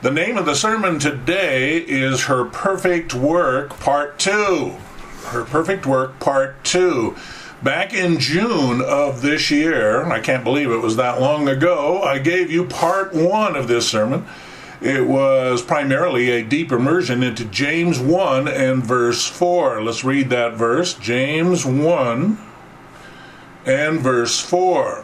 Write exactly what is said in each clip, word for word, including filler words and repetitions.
The name of the sermon today is Her Perfect Work, Part two. Her Perfect Work, Part two. Back in June of this year, I can't believe it was that long ago, I gave you Part one of this sermon. It was primarily a deep immersion into James one and verse four. Let's read that verse. James one and verse four.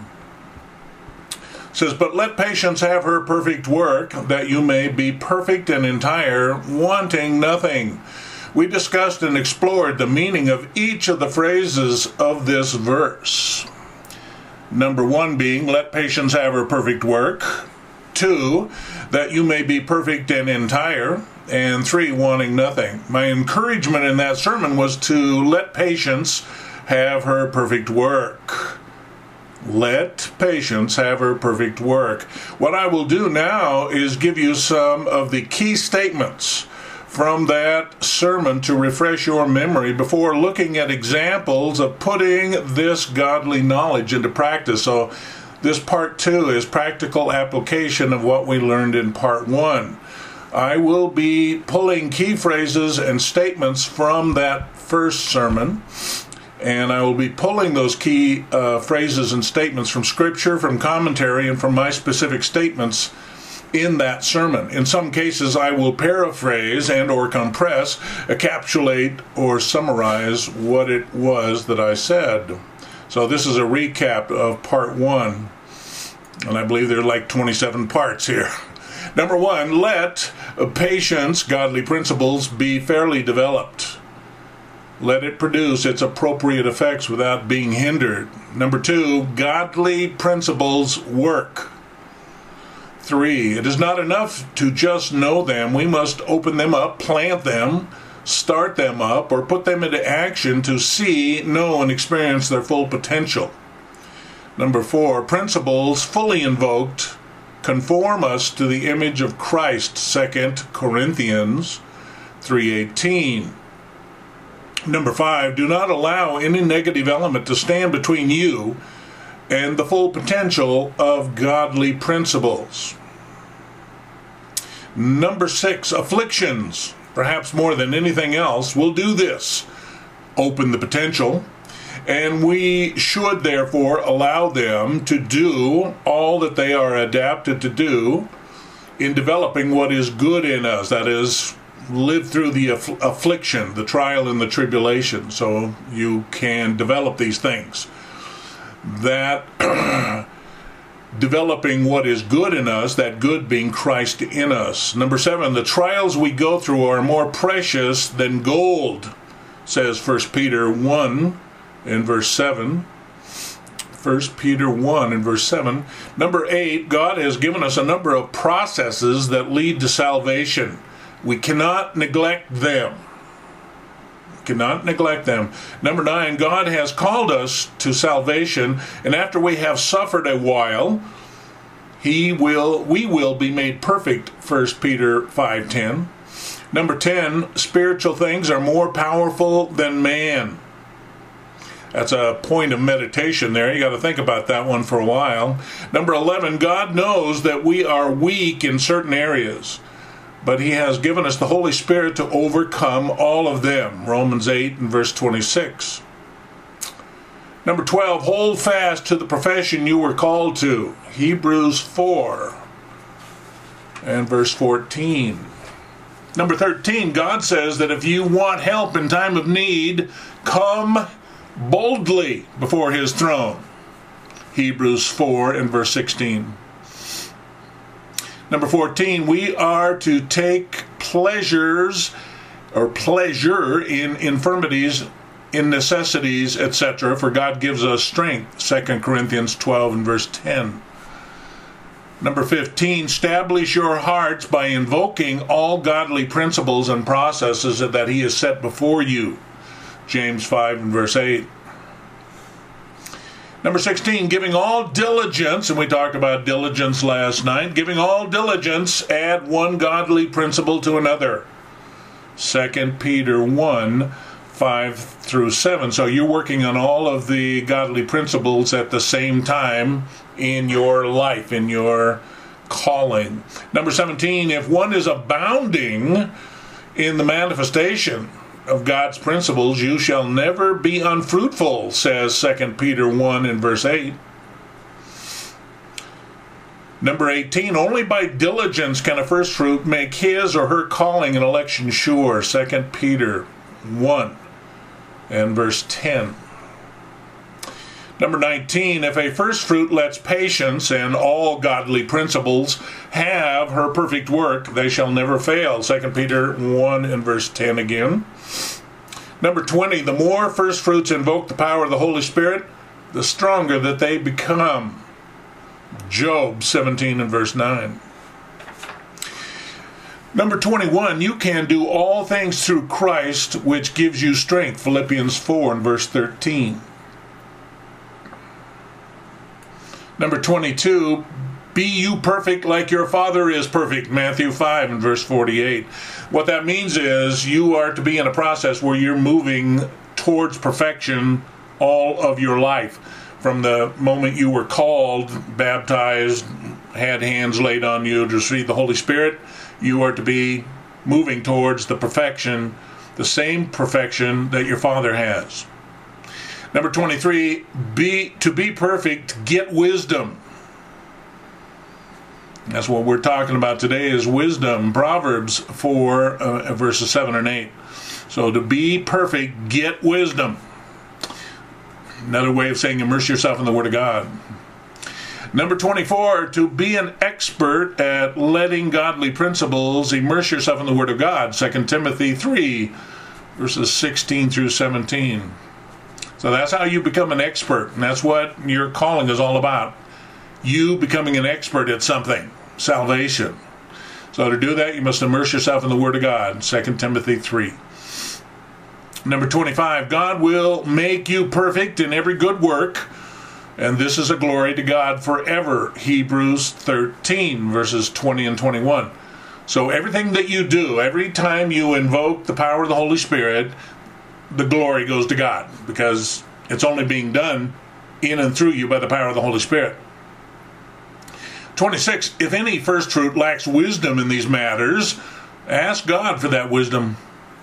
It says, "But let patience have her perfect work, that you may be perfect and entire, wanting nothing." We discussed and explored the meaning of each of the phrases of this verse. Number one being, let patience have her perfect work. Two, that you may be perfect and entire. And three, wanting nothing. My encouragement in that sermon was to let patience have her perfect work. Let patience have her perfect work. What I will do now is give you some of the key statements from that sermon to refresh your memory before looking at examples of putting this godly knowledge into practice. So this part two is practical application of what we learned in part one. I will be pulling key phrases and statements from that first sermon, and I will be pulling those key uh, phrases and statements from Scripture, from commentary, and from my specific statements in that sermon. In some cases, I will paraphrase and or compress, encapsulate, or summarize what it was that I said. So this is a recap of part one, and I believe there are like twenty-seven parts here. Number one, let patience, godly principles, be fairly developed. Let it produce its appropriate effects without being hindered. Number two, godly principles work. Three, it is not enough to just know them. We must open them up, plant them, start them up, or put them into action to see, know, and experience their full potential. Number four, principles fully invoked conform us to the image of Christ, Second Corinthians three eighteen. Number five, do not allow any negative element to stand between you and the full potential of godly principles. Number six, afflictions, perhaps more than anything else, will do this: open the potential, and we should therefore allow them to do all that they are adapted to do in developing what is good in us, that is, live through the aff- affliction, the trial and the tribulation, so you can develop these things. That developing what is good in us, that good being Christ in us. Number seven, the trials we go through are more precious than gold, says First Peter one in verse seven. First Peter one in verse seven. Number eight, God has given us a number of processes that lead to salvation. We cannot neglect them. We cannot neglect them. Number nine, God has called us to salvation, and after we have suffered a while, He will, we will be made perfect, First Peter five ten. Number ten, spiritual things are more powerful than man. That's a point of meditation there. You got to think about that one for a while. Number eleven, God knows that we are weak in certain areas, but He has given us the Holy Spirit to overcome all of them. Romans eight and verse twenty-six. Number twelve, hold fast to the profession you were called to. Hebrews four and verse fourteen. Number thirteen, God says that if you want help in time of need, come boldly before His throne. Hebrews four and verse sixteen. Number fourteen, we are to take pleasures or pleasure in infirmities, in necessities, et cetera, for God gives us strength. Second Corinthians twelve and verse ten. Number fifteen, establish your hearts by invoking all godly principles and processes that He has set before you. James five and verse eight. Number sixteen, giving all diligence, and we talked about diligence last night, giving all diligence, add one godly principle to another. Second Peter one, five through seven. So you're working on all of the godly principles at the same time in your life, in your calling. Number seventeen, if one is abounding in the manifestation of God's principles, you shall never be unfruitful, says Second Peter one and verse eight. Number eighteen, only by diligence can a first fruit make his or her calling and election sure, Second Peter one and verse ten. Number nineteen, if a first fruit lets patience and all godly principles have her perfect work, they shall never fail. Second Peter one and verse ten again. Number twenty, the more first fruits invoke the power of the Holy Spirit, the stronger that they become. Job seventeen and verse nine. Number twenty-one, you can do all things through Christ, which gives you strength. Philippians four and verse thirteen. Number twenty-two, be you perfect like your Father is perfect. Matthew five and verse forty-eight. What that means is you are to be in a process where you're moving towards perfection all of your life. From the moment you were called, baptized, had hands laid on you to receive the Holy Spirit, you are to be moving towards the perfection, the same perfection that your Father has. Number twenty-three, be to be perfect, get wisdom. That's what we're talking about today is wisdom. Proverbs four, uh, verses seven and eight. So to be perfect, get wisdom. Another way of saying immerse yourself in the Word of God. Number twenty-four, to be an expert at letting godly principles immerse yourself in the Word of God. Second Timothy three, verses sixteen through seventeen. So that's how you become an expert, and that's what your calling is all about. You becoming an expert at something, salvation. So to do that, you must immerse yourself in the Word of God. Second Timothy three. Number twenty-five, God will make you perfect in every good work, and this is a glory to God forever. Hebrews thirteen, verses twenty and twenty-one. So everything that you do, every time you invoke the power of the Holy Spirit, the glory goes to God, because it's only being done in and through you by the power of the Holy Spirit. twenty-six, if any first fruit lacks wisdom in these matters, ask God for that wisdom.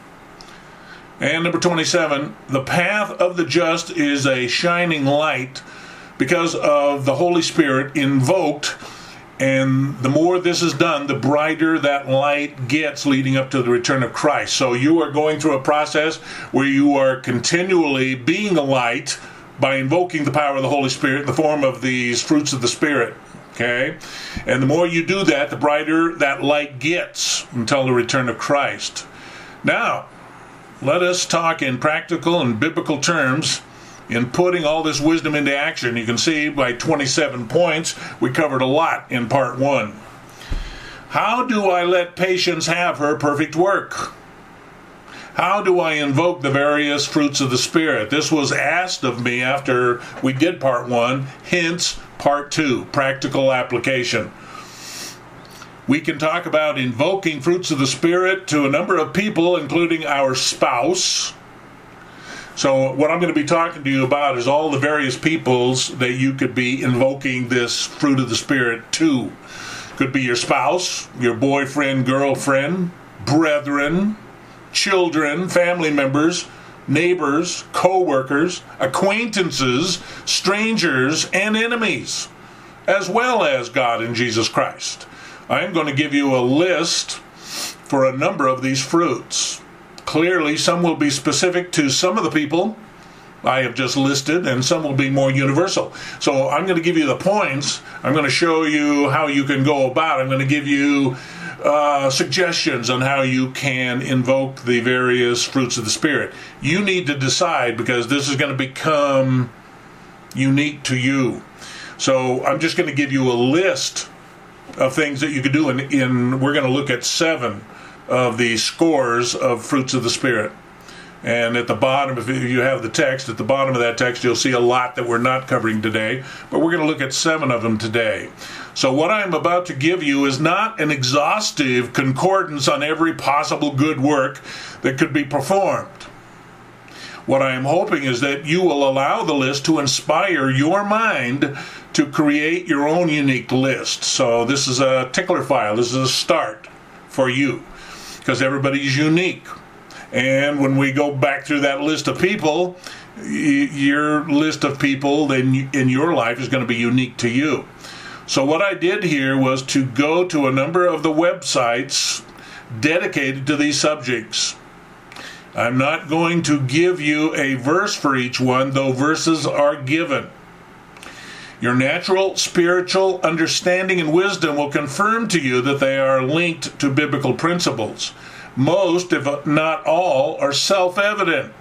And number twenty-seven, the path of the just is a shining light because of the Holy Spirit invoked, and the more this is done, the brighter that light gets leading up to the return of Christ. So you are going through a process where you are continually being a light by invoking the power of the Holy Spirit in the form of these fruits of the Spirit. Okay? And the more you do that, the brighter that light gets until the return of Christ. Now, let us talk in practical and biblical terms in putting all this wisdom into action. You can see by twenty-seven points, we covered a lot in part one. How do I let patience have her perfect work? How do I invoke the various fruits of the Spirit? This was asked of me after we did part one, hence part two, practical application. We can talk about invoking fruits of the Spirit to a number of people, including our spouse. So what I'm going to be talking to you about is all the various peoples that you could be invoking this fruit of the Spirit to. Could be your spouse, your boyfriend, girlfriend, brethren, children, family members, neighbors, co-workers, acquaintances, strangers, and enemies, as well as God and Jesus Christ. I am going to give you a list for a number of these fruits. Clearly, some will be specific to some of the people I have just listed, and some will be more universal. So I'm going to give you the points. I'm going to show you how you can go about it. I'm going to give you uh, suggestions on how you can invoke the various fruits of the Spirit. You need to decide, because this is going to become unique to you. So I'm just going to give you a list of things that you could do, in, in we're going to look at seven of the scores of fruits of the Spirit. And at the bottom, if you have the text, at the bottom of that text, you'll see a lot that we're not covering today, but we're going to look at seven of them today. So what I'm about to give you is not an exhaustive concordance on every possible good work that could be performed. What I am hoping is that you will allow the list to inspire your mind to create your own unique list. So this is a tickler file. This is a start for you, because everybody's unique. And when we go back through that list of people, y- your list of people then in your life is going to be unique to you. So what I did here was to go to a number of the websites dedicated to these subjects. I'm not going to give you a verse for each one, though verses are given. Your natural spiritual understanding and wisdom will confirm to you that they are linked to biblical principles. Most, if not all, are self-evident.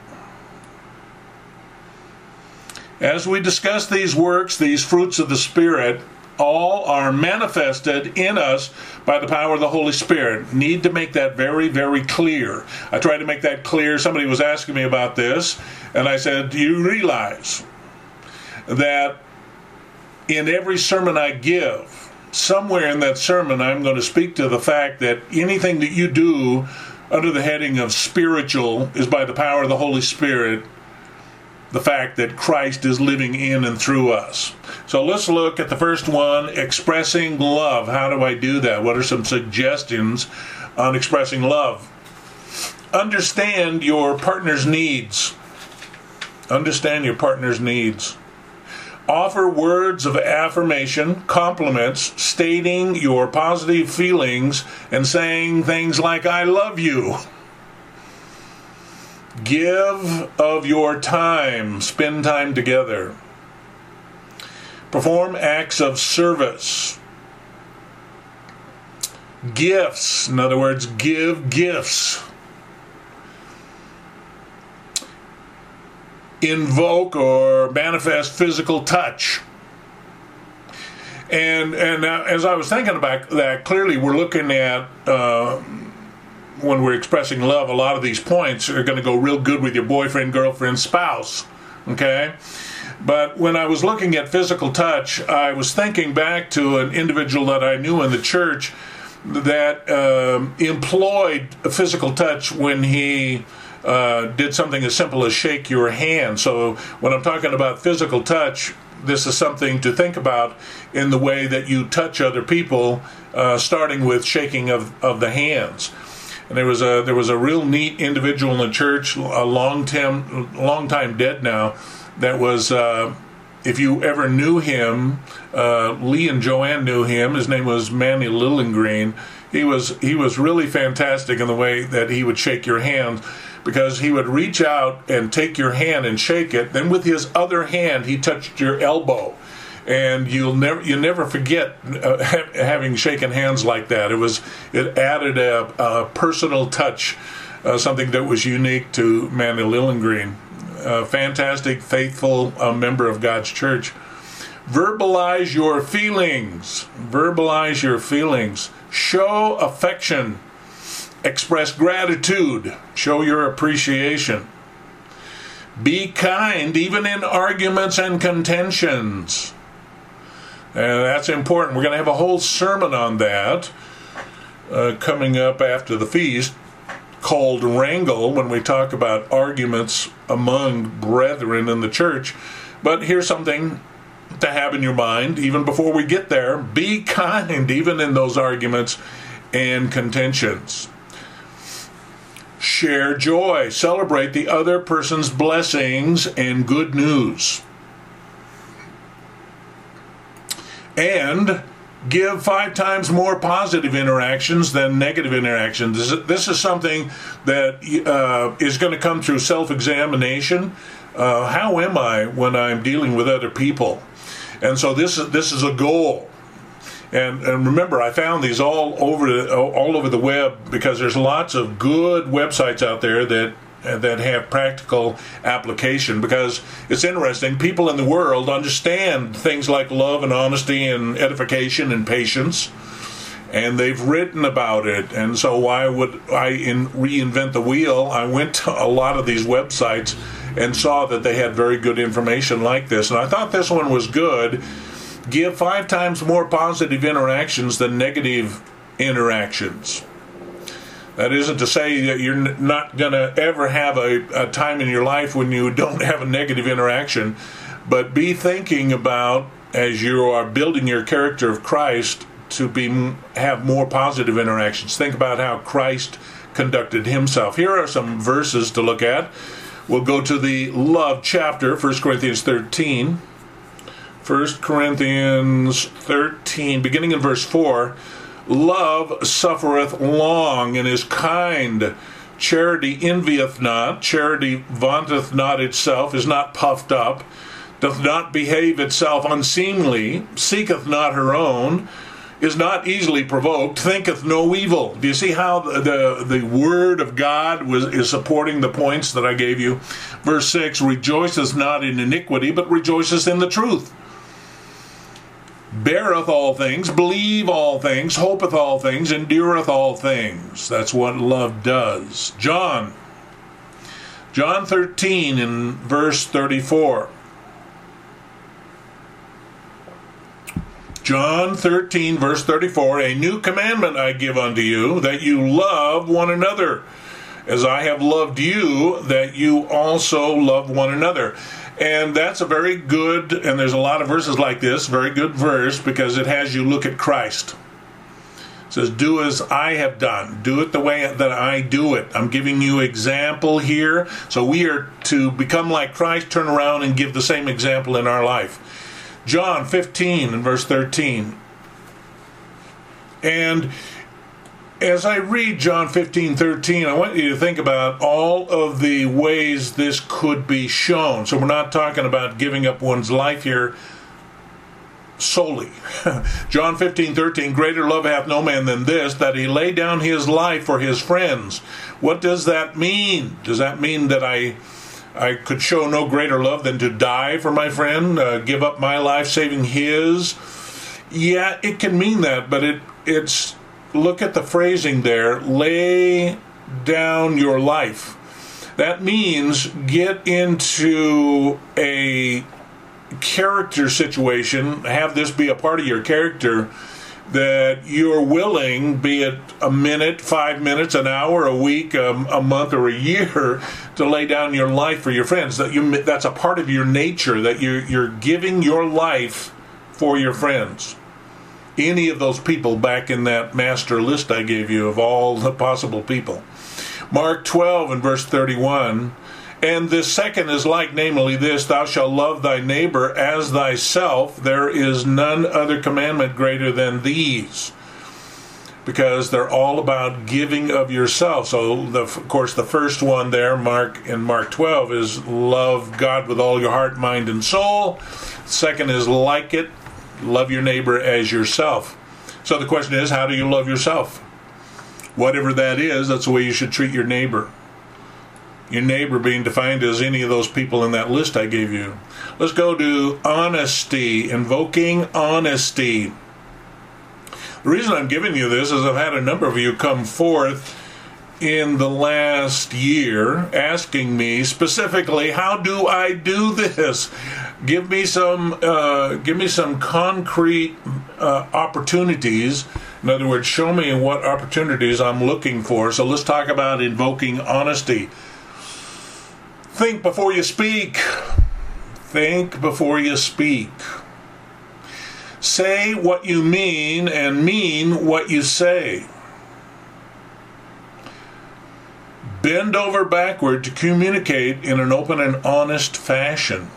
As we discuss these works, these fruits of the Spirit, all are manifested in us by the power of the Holy Spirit. Need to make that very, very clear. I tried to make that clear. Somebody was asking me about this, and I said, do you realize that in every sermon I give, somewhere in that sermon I'm going to speak to the fact that anything that you do under the heading of spiritual is by the power of the Holy Spirit, the fact that Christ is living in and through us. So let's look at the first one, expressing love. How do I do that? What are some suggestions on expressing love? Understand your partner's needs. Understand your partner's needs. Offer words of affirmation, compliments, stating your positive feelings and saying things like, I love you. Give of your time. Spend time together. Perform acts of service. Gifts. In other words, give gifts. Invoke or manifest physical touch. And and uh, as I was thinking about that, clearly we're looking at uh, when we're expressing love, a lot of these points are going to go real good with your boyfriend, girlfriend, spouse, okay? But when I was looking at physical touch, I was thinking back to an individual that I knew in the church that um, employed a physical touch when he uh, did something as simple as shake your hand. So when I'm talking about physical touch, this is something to think about in the way that you touch other people, uh, starting with shaking of, of the hands. And there was a there was a real neat individual in the church, a long time long time dead now, that was, uh, if you ever knew him, uh, Lee and Joanne knew him. His name was Manny Lillengreen. He was he was really fantastic in the way that he would shake your hand, because he would reach out and take your hand and shake it. Then with his other hand, he touched your elbow. And you'll never you never forget uh, ha- having shaken hands like that. It was it added a, a personal touch, uh, something that was unique to Manny Lillengreen. A fantastic, faithful uh, member of God's church. Verbalize your feelings. Verbalize your feelings. Show affection. Express gratitude. Show your appreciation. Be kind, even in arguments and contentions. And that's important. We're going to have a whole sermon on that uh, coming up after the feast, called Wrangle, when we talk about arguments among brethren in the church. But here's something to have in your mind, even before we get there. Be kind, even in those arguments and contentions. Share joy. Celebrate the other person's blessings and good news. And give five times more positive interactions than negative interactions. This is, this is something that uh, is going to come through self-examination. Uh, how am I when I'm dealing with other people? And so this is this is a goal. And and remember, I found these all over the, all over the web, because there's lots of good websites out there that that have practical application, because it's interesting. People in the world understand things like love and honesty and edification and patience, and they've written about it. And so why would I in reinvent the wheel? I went to a lot of these websites and saw that they had very good information like this, and I thought this one was good. Give five times more positive interactions than negative interactions. That isn't to say that you're not going to ever have a, a time in your life when you don't have a negative interaction, but be thinking about as you are building your character of Christ to be have more positive interactions. Think about how Christ conducted himself. Here are some verses to look at. We'll go to the love chapter, First Corinthians thirteen. First Corinthians thirteen, beginning in verse four. Love suffereth long and is kind. Charity envieth not. Charity vaunteth not itself, is not puffed up, doth not behave itself unseemly, seeketh not her own, is not easily provoked, thinketh no evil. Do you see how the, the, the word of God was, is supporting the points that I gave you? Verse six, rejoiceth not in iniquity, but rejoiceth in the truth. Beareth all things, believe all things, hopeth all things, endureth all things. That's what love does. John. John thirteen in verse thirty-four. John thirteen, verse thirty-four, a new commandment I give unto you, that you love one another, as I have loved you, that you also love one another. And that's a very good, and there's a lot of verses like this, very good verse, because it has you look at Christ. It says, do as I have done. Do it the way that I do it. I'm giving you example here. So we are to become like Christ, turn around and give the same example in our life. John fifteen and verse thirteen. And as I read John fifteen, thirteen, I want you to think about all of the ways this could be shown. So we're not talking about giving up one's life here solely. John fifteen, thirteen, greater love hath no man than this, that he lay down his life for his friends. What does that mean? Does that mean that I I could show no greater love than to die for my friend, uh, give up my life saving his? Yeah, it can mean that, but it it's, look at the phrasing there, lay down your life. That means get into a character situation, have this be a part of your character, that you're willing, be it a minute, five minutes, an hour, a week, a, a month, or a year, to lay down your life for your friends. That you, that's a part of your nature, that you're, you're giving your life for your friends. Any of those people back in that master list I gave you of all the possible people. Mark twelve and verse thirty-one, and this second is like, namely this, thou shalt love thy neighbor as thyself. There is none other commandment greater than these, because they're all about giving of yourself. So, the, of course, the first one there, Mark in Mark twelve, is love God with all your heart, mind, and soul. Second is like it, love your neighbor as yourself. So the question is, how do you love yourself? Whatever that is, that's the way you should treat your neighbor. Your neighbor being defined as any of those people in that list I gave you. Let's go to honesty, invoking honesty. The reason I'm giving you this is I've had a number of you come forth in the last year asking me specifically, how do I do this? Give me some, uh, give me some concrete uh, opportunities. In other words, show me what opportunities I'm looking for. So let's talk about invoking honesty. Think before you speak. Think before you speak. Say what you mean and mean what you say. Bend over backward to communicate in an open and honest fashion.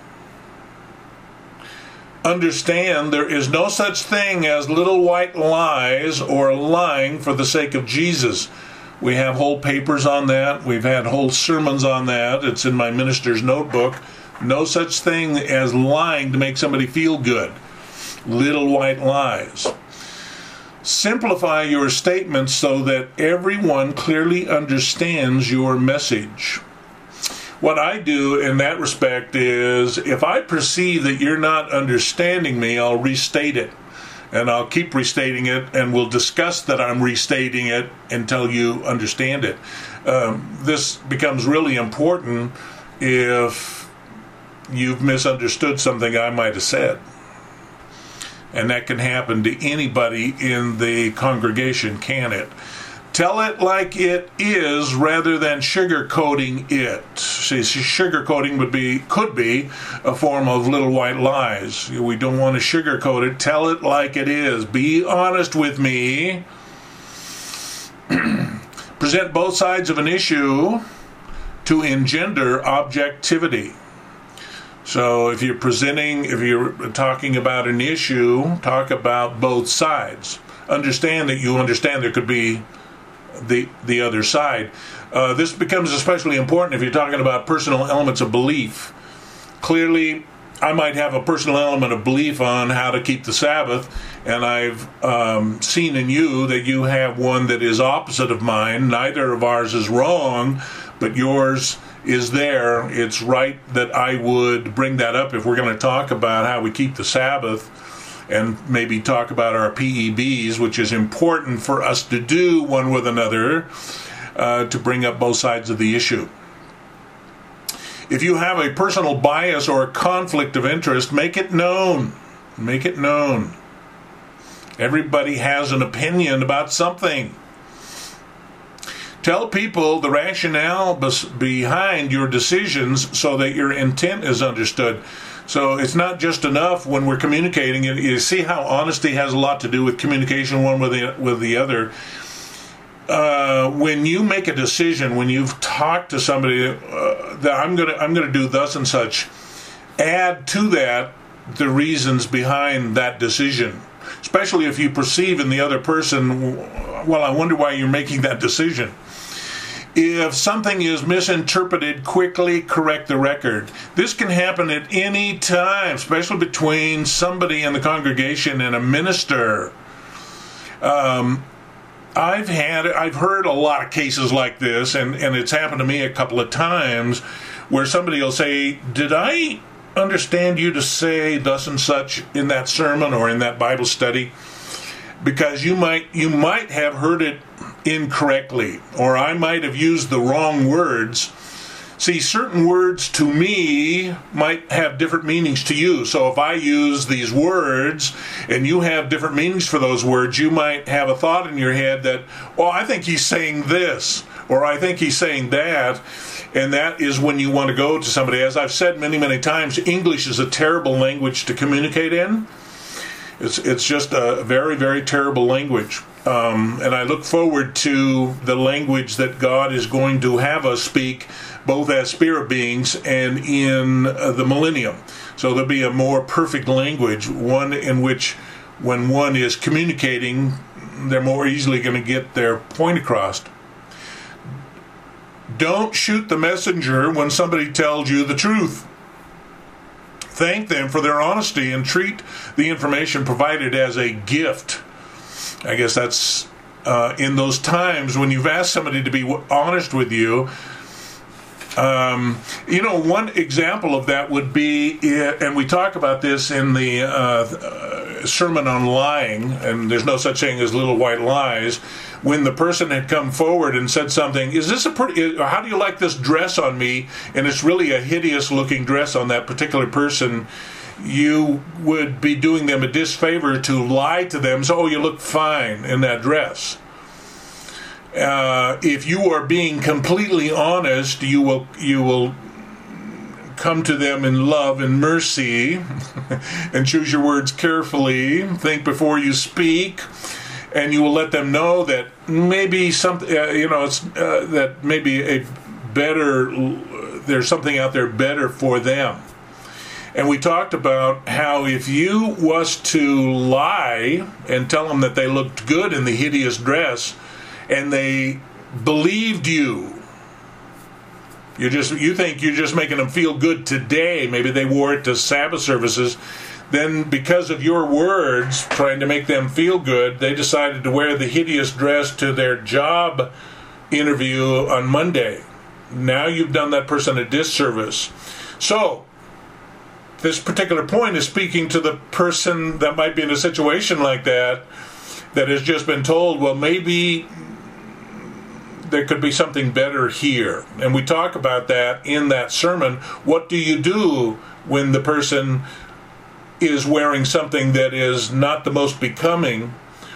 Understand there is no such thing as little white lies or lying for the sake of Jesus. We have whole papers on that. We've had whole sermons on that. It's in my minister's notebook. No such thing as lying to make somebody feel good. Little white lies. Simplify your statements so that everyone clearly understands your message. What I do in that respect is, if I perceive that you're not understanding me, I'll restate it. And I'll keep restating it, and we'll discuss that I'm restating it until you understand it. Um, this becomes really important if you've misunderstood something I might have said. And that can happen to anybody in the congregation, can it? Tell it like it is rather than sugarcoating it. See, sugarcoating would be, could be a form of little white lies. We don't want to sugarcoat it. Tell it like it is. Be honest with me. Present both sides of an issue to engender objectivity. So if you're presenting, if you're talking about an issue, talk about both sides. Understand that you understand there could be the the other side. Uh, this becomes especially important if you're talking about personal elements of belief. Clearly, I might have a personal element of belief on how to keep the Sabbath, and I've um, seen in you that you have one that is opposite of mine. Neither of ours is wrong, but yours is there. It's right that I would bring that up if we're going to talk about how we keep the Sabbath, and maybe talk about our P E Bs, which is important for us to do one with another, uh, to bring up both sides of the issue. If you have a personal bias or a conflict of interest, make it known. Make it known. Everybody has an opinion about something. Tell people the rationale behind your decisions so that your intent is understood. So it's not just enough when we're communicating. You see how honesty has a lot to do with communication one with the, with the other. Uh, when you make a decision, when you've talked to somebody uh, that I'm gonna I'm gonna do thus and such, add to that the reasons behind that decision. Especially if you perceive in the other person, well, I wonder why you're making that decision. If something is misinterpreted, quickly correct the record. This can happen at any time, especially between somebody in the congregation and a minister. Um, I've had, I've heard a lot of cases like this, and, and it's happened to me a couple of times, where somebody will say, did I understand you to say thus and such in that sermon or in that Bible study? Because you might you might have heard it incorrectly, or I might have used the wrong words. See, certain words to me might have different meanings to you. So if I use these words and you have different meanings for those words, you might have a thought in your head that, well, I think he's saying this, or I think he's saying that. And that is when you want to go to somebody. As I've said many, many times, English is a terrible language to communicate in. It's it's just a very, very terrible language. Um, and I look forward to the language that God is going to have us speak, both as spirit beings and in uh, the millennium. So there'll be a more perfect language, one in which when one is communicating, they're more easily going to get their point across. Don't shoot the messenger when somebody tells you the truth. Thank them for their honesty and treat the information provided as a gift. I guess that's uh, in those times when you've asked somebody to be honest with you. Um, you know, one example of that would be, and we talk about this in the uh, uh, sermon on lying, and there's no such thing as little white lies, when the person had come forward and said something, is this a pretty, how do you like this dress on me? And it's really a hideous looking dress on that particular person. You would be doing them a disfavor to lie to them, so, oh, you look fine in that dress. Uh, if you are being completely honest, you will you will come to them in love and mercy, and choose your words carefully. Think before you speak, and you will let them know that maybe something, uh, you know, it's, uh, that maybe a better, there's something out there better for them. And we talked about how if you was to lie and tell them that they looked good in the hideous dress, and they believed you, you just you think you're just making them feel good today. Maybe they wore it to Sabbath services. Then because of your words, trying to make them feel good, they decided to wear the hideous dress to their job interview on Monday. Now you've done that person a disservice. So this particular point is speaking to the person that might be in a situation like that, that has just been told, well, maybe there could be something better here. And we talk about that in that sermon. What do you do when the person is wearing something that is not the most becoming?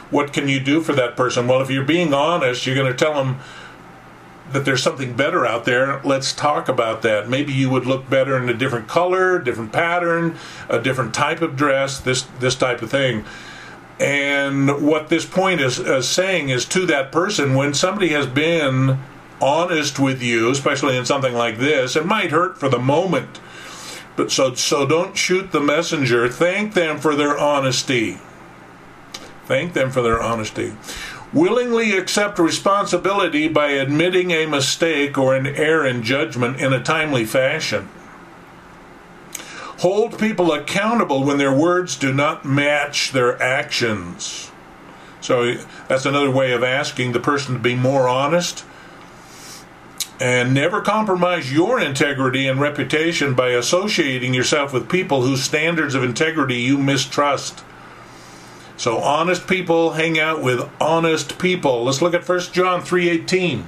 what can you do for that person? Well, if you're being honest, you're going to tell them that there's something better out there. Let's talk about that. Maybe you would look better in a different color, different pattern, a different type of dress, this this type of thing. And what this point is, is saying is to that person, when somebody has been honest with you, especially in something like this, it might hurt for the moment. But so so don't shoot the messenger. Thank them for their honesty. Thank them for their honesty. Willingly accept responsibility by admitting a mistake or an error in judgment in a timely fashion. Hold people accountable when their words do not match their actions. So that's another way of asking the person to be more honest. And never compromise your integrity and reputation by associating yourself with people whose standards of integrity you mistrust. So honest people hang out with honest people. Let's look at First John three eighteen.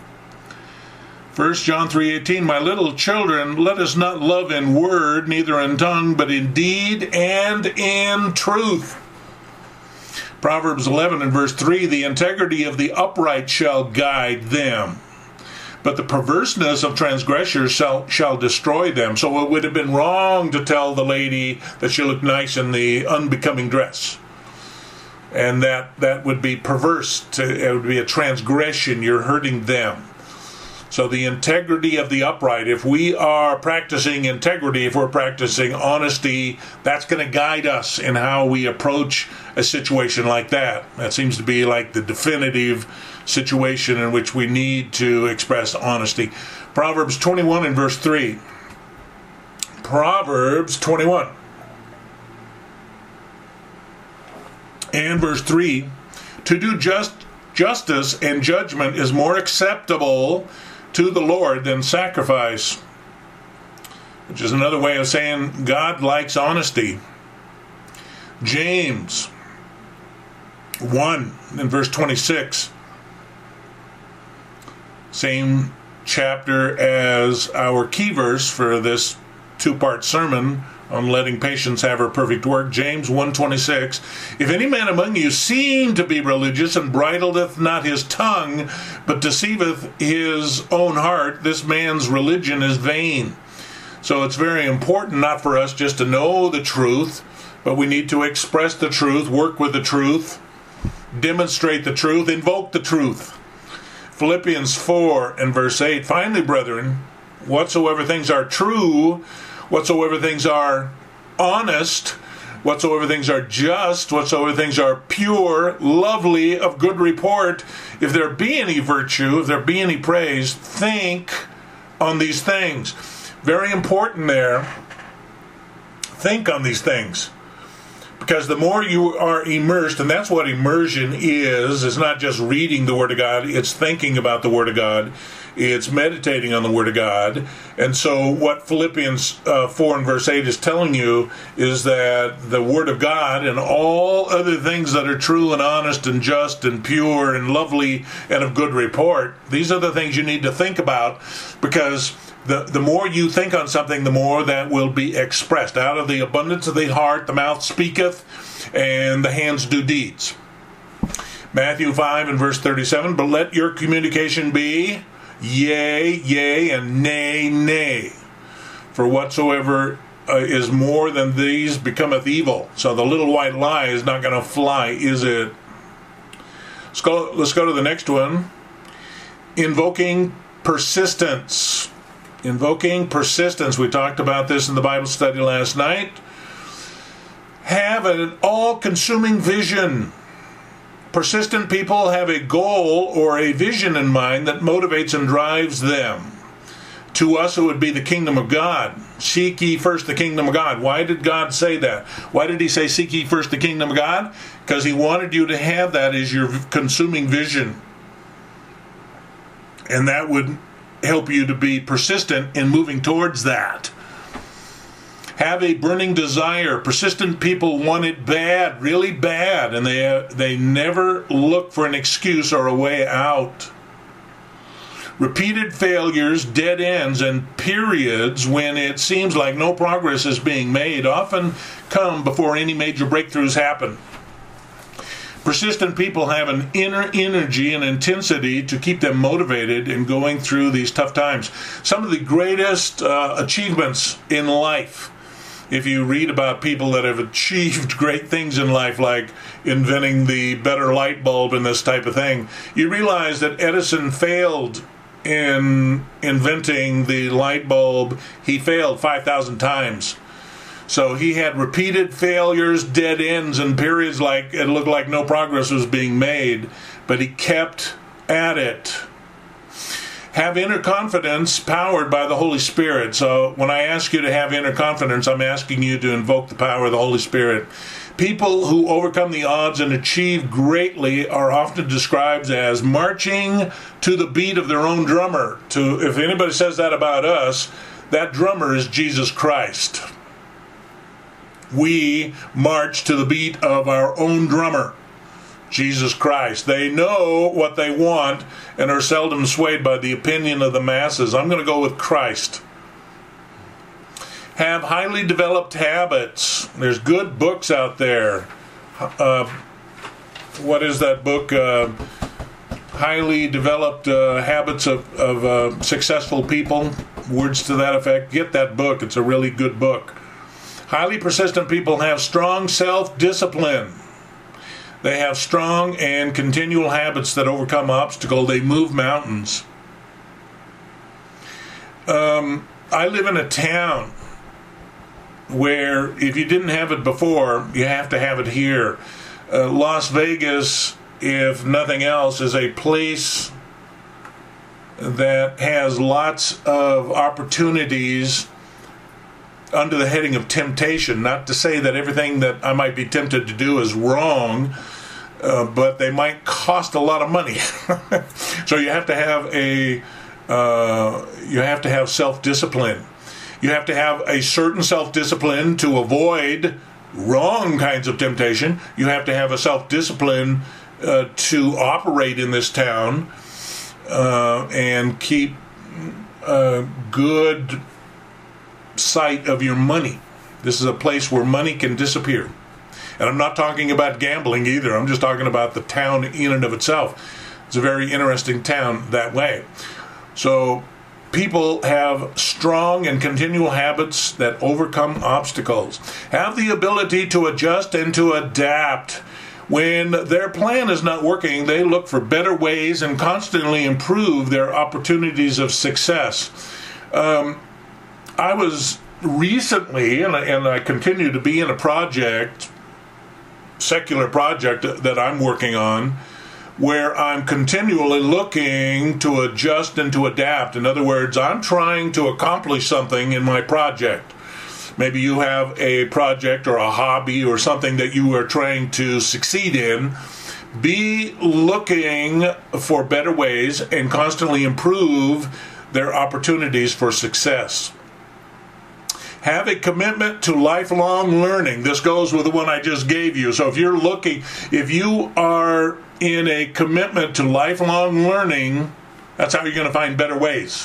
First John three eighteen, my little children, let us not love in word, neither in tongue, but in deed and in truth. Proverbs eleven and verse three, the integrity of the upright shall guide them, but the perverseness of transgressors shall, shall destroy them. So it would have been wrong to tell the lady that she looked nice in the unbecoming dress. And that, that would be perverse. To, it would be a transgression. You're hurting them. So the integrity of the upright, if we are practicing integrity, if we're practicing honesty, that's going to guide us in how we approach a situation like that. That seems to be like the definitive situation in which we need to express honesty. Proverbs twenty-one and verse three. Proverbs twenty-one and verse three. To do just justice and judgment is more acceptable to the Lord than sacrifice, which is another way of saying God likes honesty. James one in verse twenty-six, same chapter as our key verse for this two-part sermon on letting patience have her perfect work. James one twenty-six, if any man among you seem to be religious and bridleth not his tongue, but deceiveth his own heart, this man's religion is vain. So it's very important not for us just to know the truth, but we need to express the truth, work with the truth, demonstrate the truth, invoke the truth. Philippians four and verse eight, finally, brethren, whatsoever things are true, whatsoever things are honest, whatsoever things are just, whatsoever things are pure, lovely, of good report, if there be any virtue, if there be any praise, think on these things. Very important there. Think on these things. Because the more you are immersed, and that's what immersion is, it's not just reading the Word of God, it's thinking about the Word of God, it's meditating on the Word of God. And so what Philippians uh, four and verse eight is telling you is that the Word of God and all other things that are true and honest and just and pure and lovely and of good report, these are the things you need to think about, because The, the more you think on something, the more that will be expressed. Out of the abundance of the heart, the mouth speaketh, and the hands do deeds. Matthew five and verse thirty-seven, but let your communication be yea, yea, and nay, nay. For whatsoever uh, is more than these becometh evil. So the little white lie is not going to fly, is it? Let's go, let's go to the next one. Invoking persistence. Invoking persistence. We talked about this in the Bible study last night. Have an all-consuming vision. Persistent people have a goal or a vision in mind that motivates and drives them. To us, it would be the kingdom of God. Seek ye first the kingdom of God. Why did God say that? Why did he say seek ye first the kingdom of God? Because he wanted you to have that as your consuming vision. And that would help you to be persistent in moving towards that. Have a burning desire. Persistent people want it bad, really bad, and they they never look for an excuse or a way out. Repeated failures, dead ends, and periods when it seems like no progress is being made often come before any major breakthroughs happen. Persistent people have an inner energy and intensity to keep them motivated in going through these tough times. Some of the greatest uh, achievements in life, if you read about people that have achieved great things in life, like inventing the better light bulb and this type of thing, you realize that Edison failed in inventing the light bulb. He failed five thousand times. So he had repeated failures, dead ends, and periods like it looked like no progress was being made, but he kept at it. Have inner confidence powered by the Holy Spirit. So when I ask you to have inner confidence, I'm asking you to invoke the power of the Holy Spirit. People who overcome the odds and achieve greatly are often described as marching to the beat of their own drummer. To, if anybody says that about us, that drummer is Jesus Christ. We march to the beat of our own drummer, Jesus Christ. They know what they want and are seldom swayed by the opinion of the masses. I'm going to go with Christ. Have highly developed habits. There's good books out there. Uh, what is that book? Uh, highly developed uh, habits of, of uh, successful people. Words to that effect. Get that book. It's a really good book. Highly persistent people have strong self-discipline. They have strong and continual habits that overcome obstacles. They move mountains. Um, I live in a town where if you didn't have it before, you have to have it here. Uh, Las Vegas, if nothing else, is a place that has lots of opportunities under the heading of temptation. Not to say that everything that I might be tempted to do is wrong, uh, but they might cost a lot of money. So you have to have a uh, you have to have self-discipline. You have to have a certain self-discipline to avoid wrong kinds of temptation. You have to have a self-discipline uh, to operate in this town uh, and keep uh, good sight of your money. This is a place where money can disappear. And I'm not talking about gambling either. I'm just talking about the town in and of itself. It's a very interesting town that way. So people have strong and continual habits that overcome obstacles. Have the ability to adjust and to adapt. When their plan is not working, they look for better ways and constantly improve their opportunities of success. Um, I was recently, and I, and I continue to be in a project, secular project that I'm working on, where I'm continually looking to adjust and to adapt. In other words, I'm trying to accomplish something in my project. Maybe you have a project or a hobby or something that you are trying to succeed in. Be looking for better ways and constantly improve their opportunities for success. Have a commitment to lifelong learning. This goes with the one I just gave you. So if you're looking, if you are in a commitment to lifelong learning, that's how you're going to find better ways.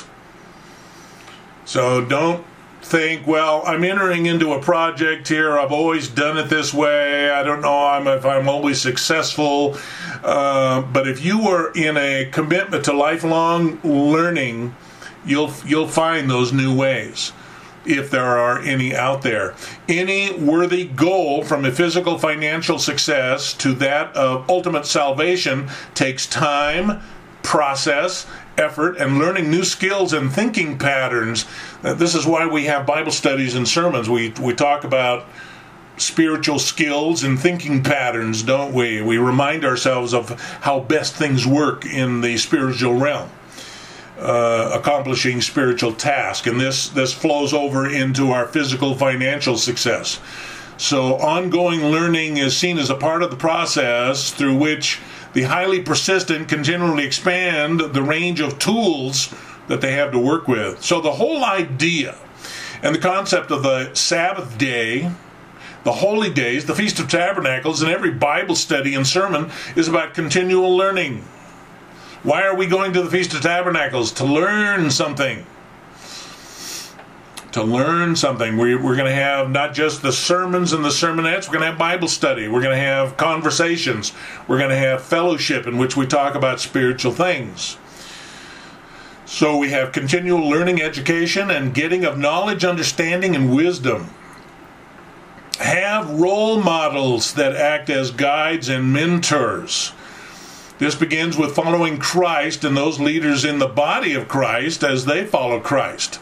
So don't think, well, I'm entering into a project here. I've always done it this way. I don't know if I'm always successful. Uh, but if you are in a commitment to lifelong learning, you'll you'll find those new ways, if there are any out there. Any worthy goal, from a physical financial success to that of ultimate salvation, takes time, process, effort, and learning new skills and thinking patterns. Uh, this is why we have Bible studies and sermons. We we talk about spiritual skills and thinking patterns, don't we? We remind ourselves of how best things work in the spiritual realm. Uh, accomplishing spiritual tasks, and this this flows over into our physical financial success. So ongoing learning is seen as a part of the process through which the highly persistent continually expand the range of tools that they have to work with. So the whole idea and the concept of the Sabbath day, the holy days, the Feast of Tabernacles, and every Bible study and sermon is about continual learning. Why are we going to the Feast of Tabernacles? To learn something. to learn something. We, we're going to have not just the sermons and the sermonettes, we're going to have Bible study. We're going to have conversations. We're going to have fellowship in which we talk about spiritual things. So we have continual learning, education, and getting of knowledge, understanding, and wisdom. Have role models that act as guides and mentors. This begins with following Christ and those leaders in the body of Christ as they follow Christ.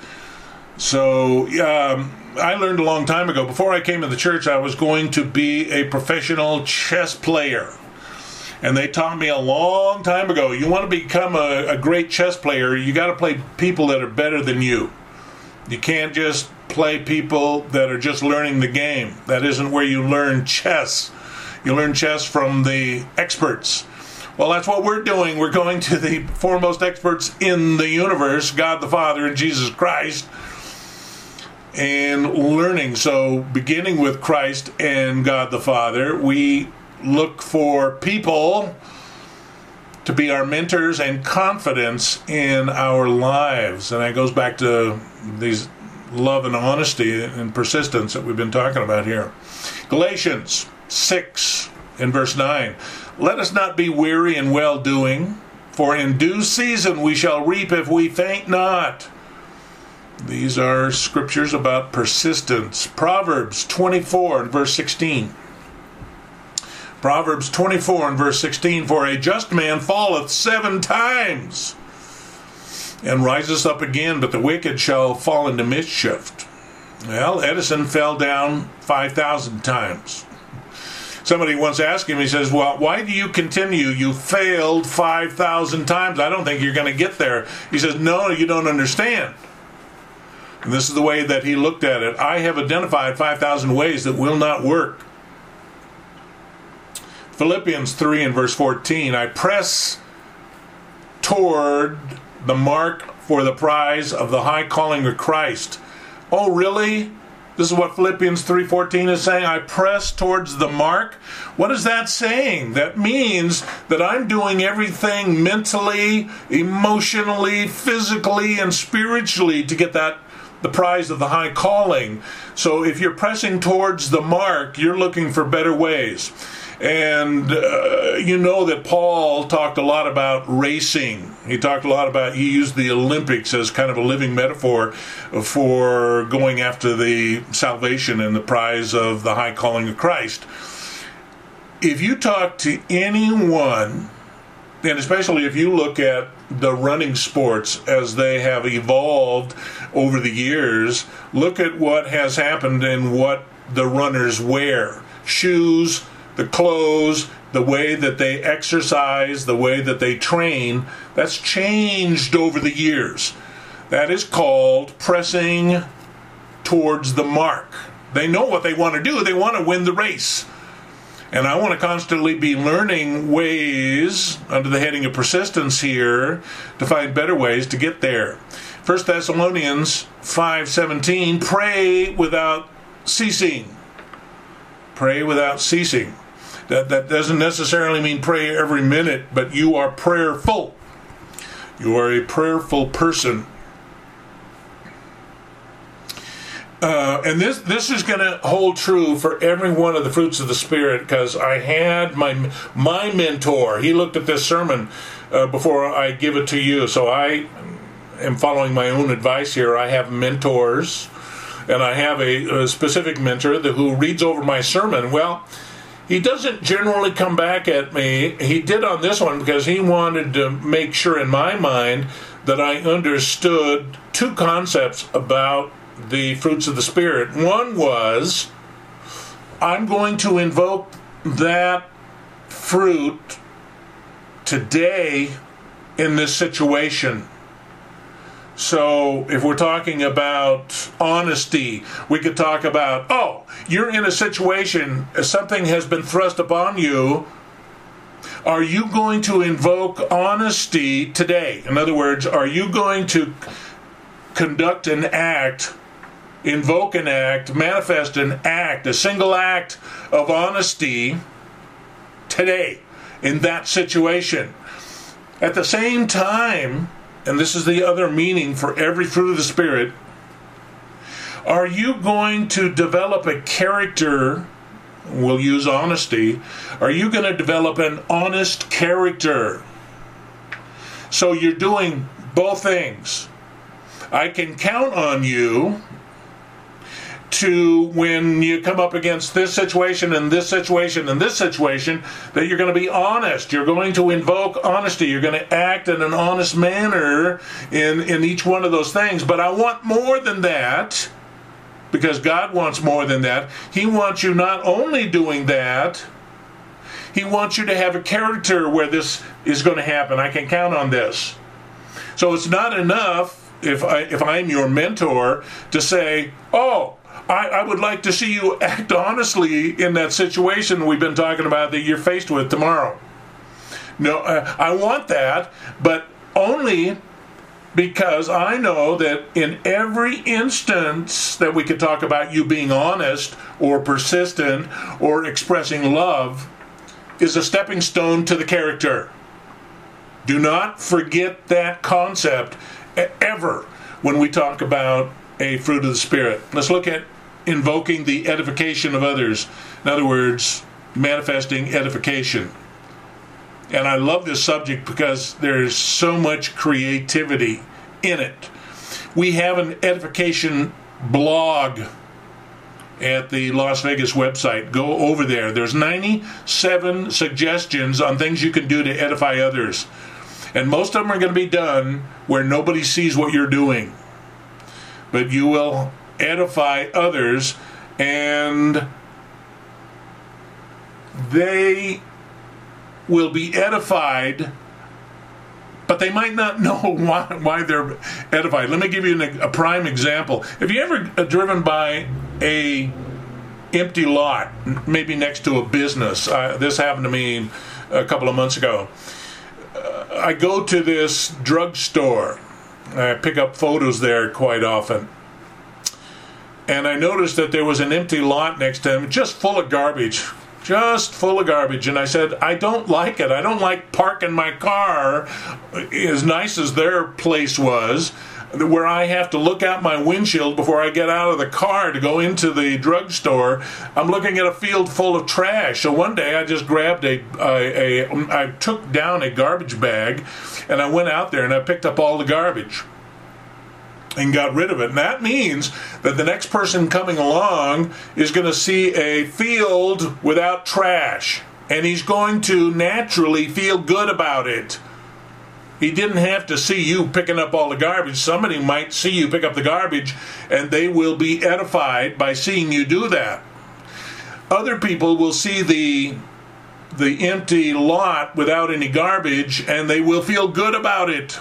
So um, I learned a long time ago, before I came to the church, I was going to be a professional chess player. And they taught me a long time ago, you want to become a, a great chess player, you got to play people that are better than you. You can't just play people that are just learning the game. That isn't where you learn chess. You learn chess from the experts. Well, that's what we're doing. We're going to the foremost experts in the universe, God the Father and Jesus Christ, and learning. So beginning with Christ and God the Father, we look for people to be our mentors and confidence in our lives. And that goes back to these love and honesty and persistence that we've been talking about here. Galatians six in verse nine. Let us not be weary in well-doing, for in due season we shall reap if we faint not. These are scriptures about persistence. Proverbs twenty-four and verse sixteen. Proverbs twenty-four and verse sixteen, for a just man falleth seven times, and riseth up again, but the wicked shall fall into mischief. Well, Edison fell down five thousand times. Somebody once asked him, he says, well, why do you continue? You failed five thousand times. I don't think you're going to get there. He says, no, you don't understand. And this is the way that he looked at it. I have identified five thousand ways that will not work. Philippians three and verse fourteen, I press toward the mark for the prize of the high calling of Christ. Oh, really? This is what Philippians three fourteen is saying? I press towards the mark? What is that saying? That means that I'm doing everything mentally, emotionally, physically, and spiritually to get that the prize of the high calling. So if you're pressing towards the mark, you're looking for better ways. And uh, you know that Paul talked a lot about racing. He talked a lot about, he used the Olympics as kind of a living metaphor for going after the salvation and the prize of the high calling of Christ. If you talk to anyone, and especially if you look at the running sports as they have evolved over the years, look at what has happened and what the runners wear. Shoes, the clothes, the way that they exercise, the way that they train, that's changed over the years. That is called pressing towards the mark. They know what they want to do. They want to win the race. And I want to constantly be learning ways, under the heading of persistence here, to find better ways to get there. First Thessalonians five seventeen, pray without ceasing. Pray without ceasing. That, that doesn't necessarily mean pray every minute, but you are prayerful. You are a prayerful person. Uh, and this this is going to hold true for every one of the fruits of the Spirit, because I had my my mentor. He looked at this sermon uh, before I give it to you. So I am following my own advice here. I have mentors, and I have a, a specific mentor that, who reads over my sermon. Well, he doesn't generally come back at me. He did on this one because he wanted to make sure in my mind that I understood two concepts about the fruits of the Spirit. One was, I'm going to invoke that fruit today in this situation. So if we're talking about honesty, we could talk about, oh, you're in a situation, something has been thrust upon you. Are you going to invoke honesty today? In other words, are you going to conduct an act, invoke an act, manifest an act, a single act of honesty today in that situation? At the same time, and this is the other meaning for every fruit of the Spirit, Are you going to develop a character? We'll use honesty. Are you going to develop an honest character? So you're doing both things. I can count on you to, when you come up against this situation and this situation and this situation, that you're going to be honest. You're going to invoke honesty. You're going to act in an honest manner in, in each one of those things. But I want more than that, because God wants more than that. He wants you not only doing that, He wants you to have a character where this is going to happen. I can count on this. So it's not enough if, I, if I'm your mentor to say, oh, I, I would like to see you act honestly in that situation we've been talking about that you're faced with tomorrow. No, uh, I want that, but only because I know that in every instance that we could talk about you being honest or persistent or expressing love is a stepping stone to the character. Do not forget that concept ever when we talk about a fruit of the Spirit. Let's look at invoking the edification of others. In other words, manifesting edification. And I love this subject because there's so much creativity in it. We have an edification blog at the Las Vegas website. Go over there. There's ninety-seven suggestions on things you can do to edify others. And most of them are going to be done where nobody sees what you're doing. But you will edify others, and they will be edified, but they might not know why, why they're edified. Let me give you an, a prime example. Have you ever driven by a empty lot, maybe next to a business? Uh, this happened to me a couple of months ago. Uh, I go to this drugstore. I pick up photos there quite often. And I noticed that there was an empty lot next to him, just full of garbage. Just full of garbage. And I said, I don't like it. I don't like parking my car, as nice as their place was, where I have to look out my windshield before I get out of the car to go into the drugstore. I'm looking at a field full of trash. So one day I just grabbed a, a, a I took down a garbage bag, and I went out there and I picked up all the garbage and got rid of it. And that means that the next person coming along is going to see a field without trash, and he's going to naturally feel good about it. He didn't have to see you picking up all the garbage. Somebody might see you pick up the garbage, and they will be edified by seeing you do that. Other people will see the the empty lot without any garbage, and they will feel good about it.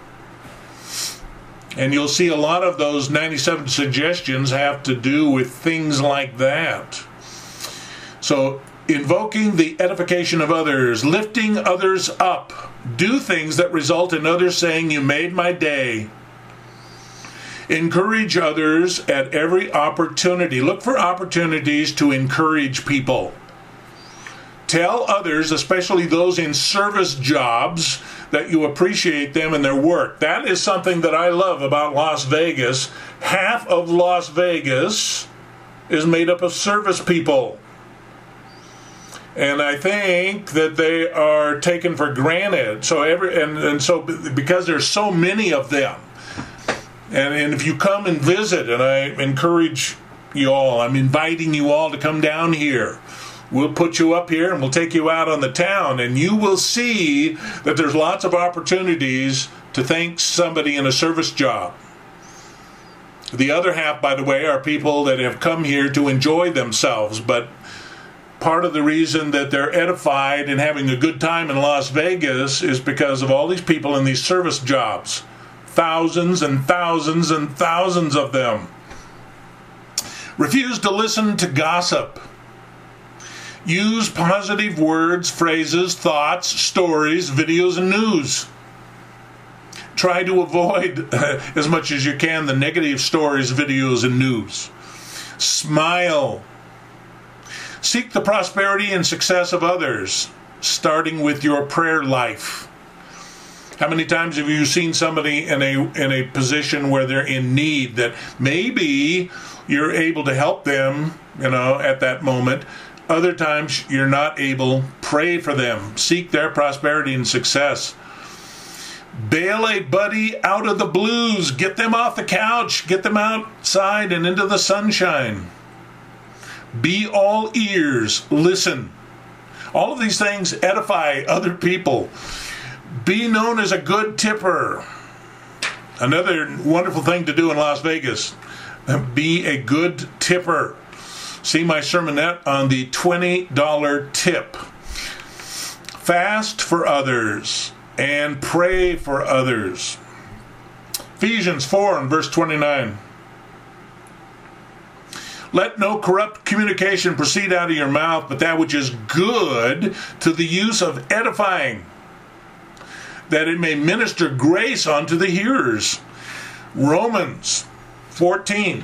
And you'll see a lot of those ninety-seven suggestions have to do with things like that. So, invoking the edification of others, lifting others up, do things that result in others saying, you made my day. Encourage others at every opportunity. Look for opportunities to encourage people. Tell others, especially those in service jobs, that you appreciate them and their work. That is something that I love about Las Vegas. Half of Las Vegas is made up of service people. And I think that they are taken for granted. So every and, and so because there's so many of them. And, and if you come and visit, and I encourage you all, I'm inviting you all to come down here. We'll put you up here and we'll take you out on the town, and you will see that there's lots of opportunities to thank somebody in a service job. The other half, by the way, are people that have come here to enjoy themselves, but part of the reason that they're edified and having a good time in Las Vegas is because of all these people in these service jobs. Thousands and thousands and thousands of them. Refuse to listen to gossip. Use positive words, phrases, thoughts, stories, videos, and news. Try to avoid, uh, as much as you can, the negative stories, videos, and news. Smile. Seek the prosperity and success of others, starting with your prayer life. How many times have you seen somebody in a in a position where they're in need that maybe you're able to help them, you know, at that moment? Other times you're not able. Pray for them. Seek their prosperity and success. Bail a buddy out of the blues. Get them off the couch. Get them outside and into the sunshine. Be all ears. Listen. All of these things edify other people. Be known as a good tipper. Another wonderful thing to do in Las Vegas. Be a good tipper. See my sermonette on the twenty dollar tip. Fast for others and pray for others. Ephesians four and verse twenty-nine. Let no corrupt communication proceed out of your mouth, but that which is good to the use of edifying, that it may minister grace unto the hearers. Romans fourteen.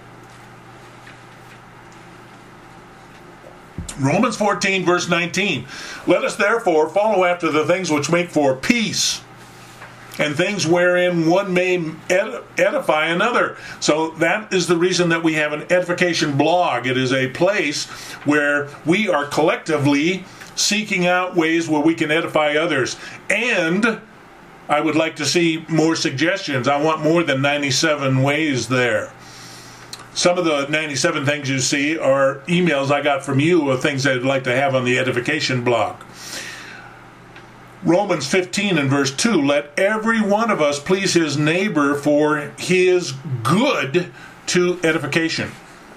Romans fourteen, verse nineteen. Let us therefore follow after the things which make for peace, and things wherein one may edify another. So that is the reason that we have an edification blog. It is a place where we are collectively seeking out ways where we can edify others. And I would like to see more suggestions. I want more than ninety-seven ways there. Some of the ninety-seven things you see are emails I got from you of things I'd like to have on the edification blog. Romans fifteen and verse two, let every one of us please his neighbor for his good to edification.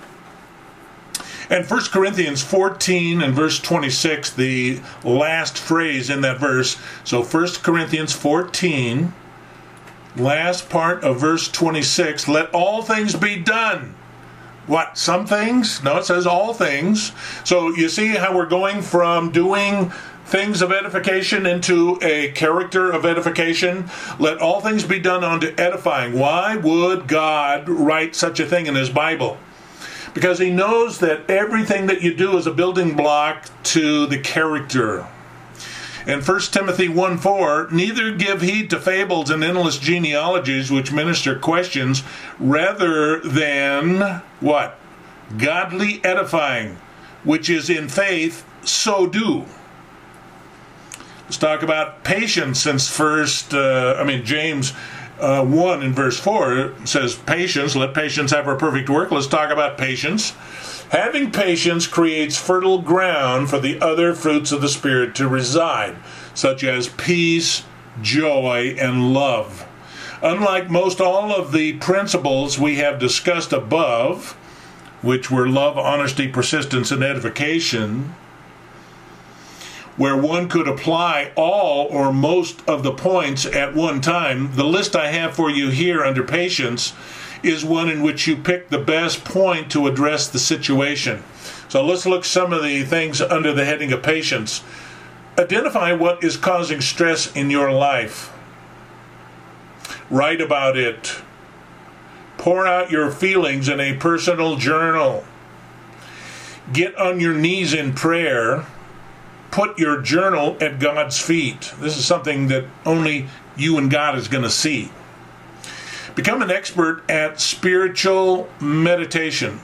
And First Corinthians fourteen and verse twenty-six, the last phrase in that verse. So First Corinthians fourteen, last part of verse twenty-six, let all things be done. What? Some things? No, it says all things. So you see how we're going from doing things of edification into a character of edification. Let all things be done unto edifying. Why would God write such a thing in his Bible? Because he knows that everything that you do is a building block to the character. In First Timothy one four, neither give heed to fables and endless genealogies which minister questions, rather than what? Godly edifying, which is in faith, so do. Let's talk about patience, since first, uh, I mean, James uh, one in verse four says patience, let patience have her perfect work. Let's talk about patience. Having patience creates fertile ground for the other fruits of the Spirit to reside, such as peace, joy, and love. Unlike most all of the principles we have discussed above, which were love, honesty, persistence, and edification, where one could apply all or most of the points at one time, the list I have for you here under patience is one in which you pick the best point to address the situation. So let's look at some of the things under the heading of patience. Identify what is causing stress in your life. Write about it. Pour out your feelings in a personal journal. Get on your knees in prayer. Put your journal at God's feet. This is something that only you and God is going to see. Become an expert at spiritual meditation.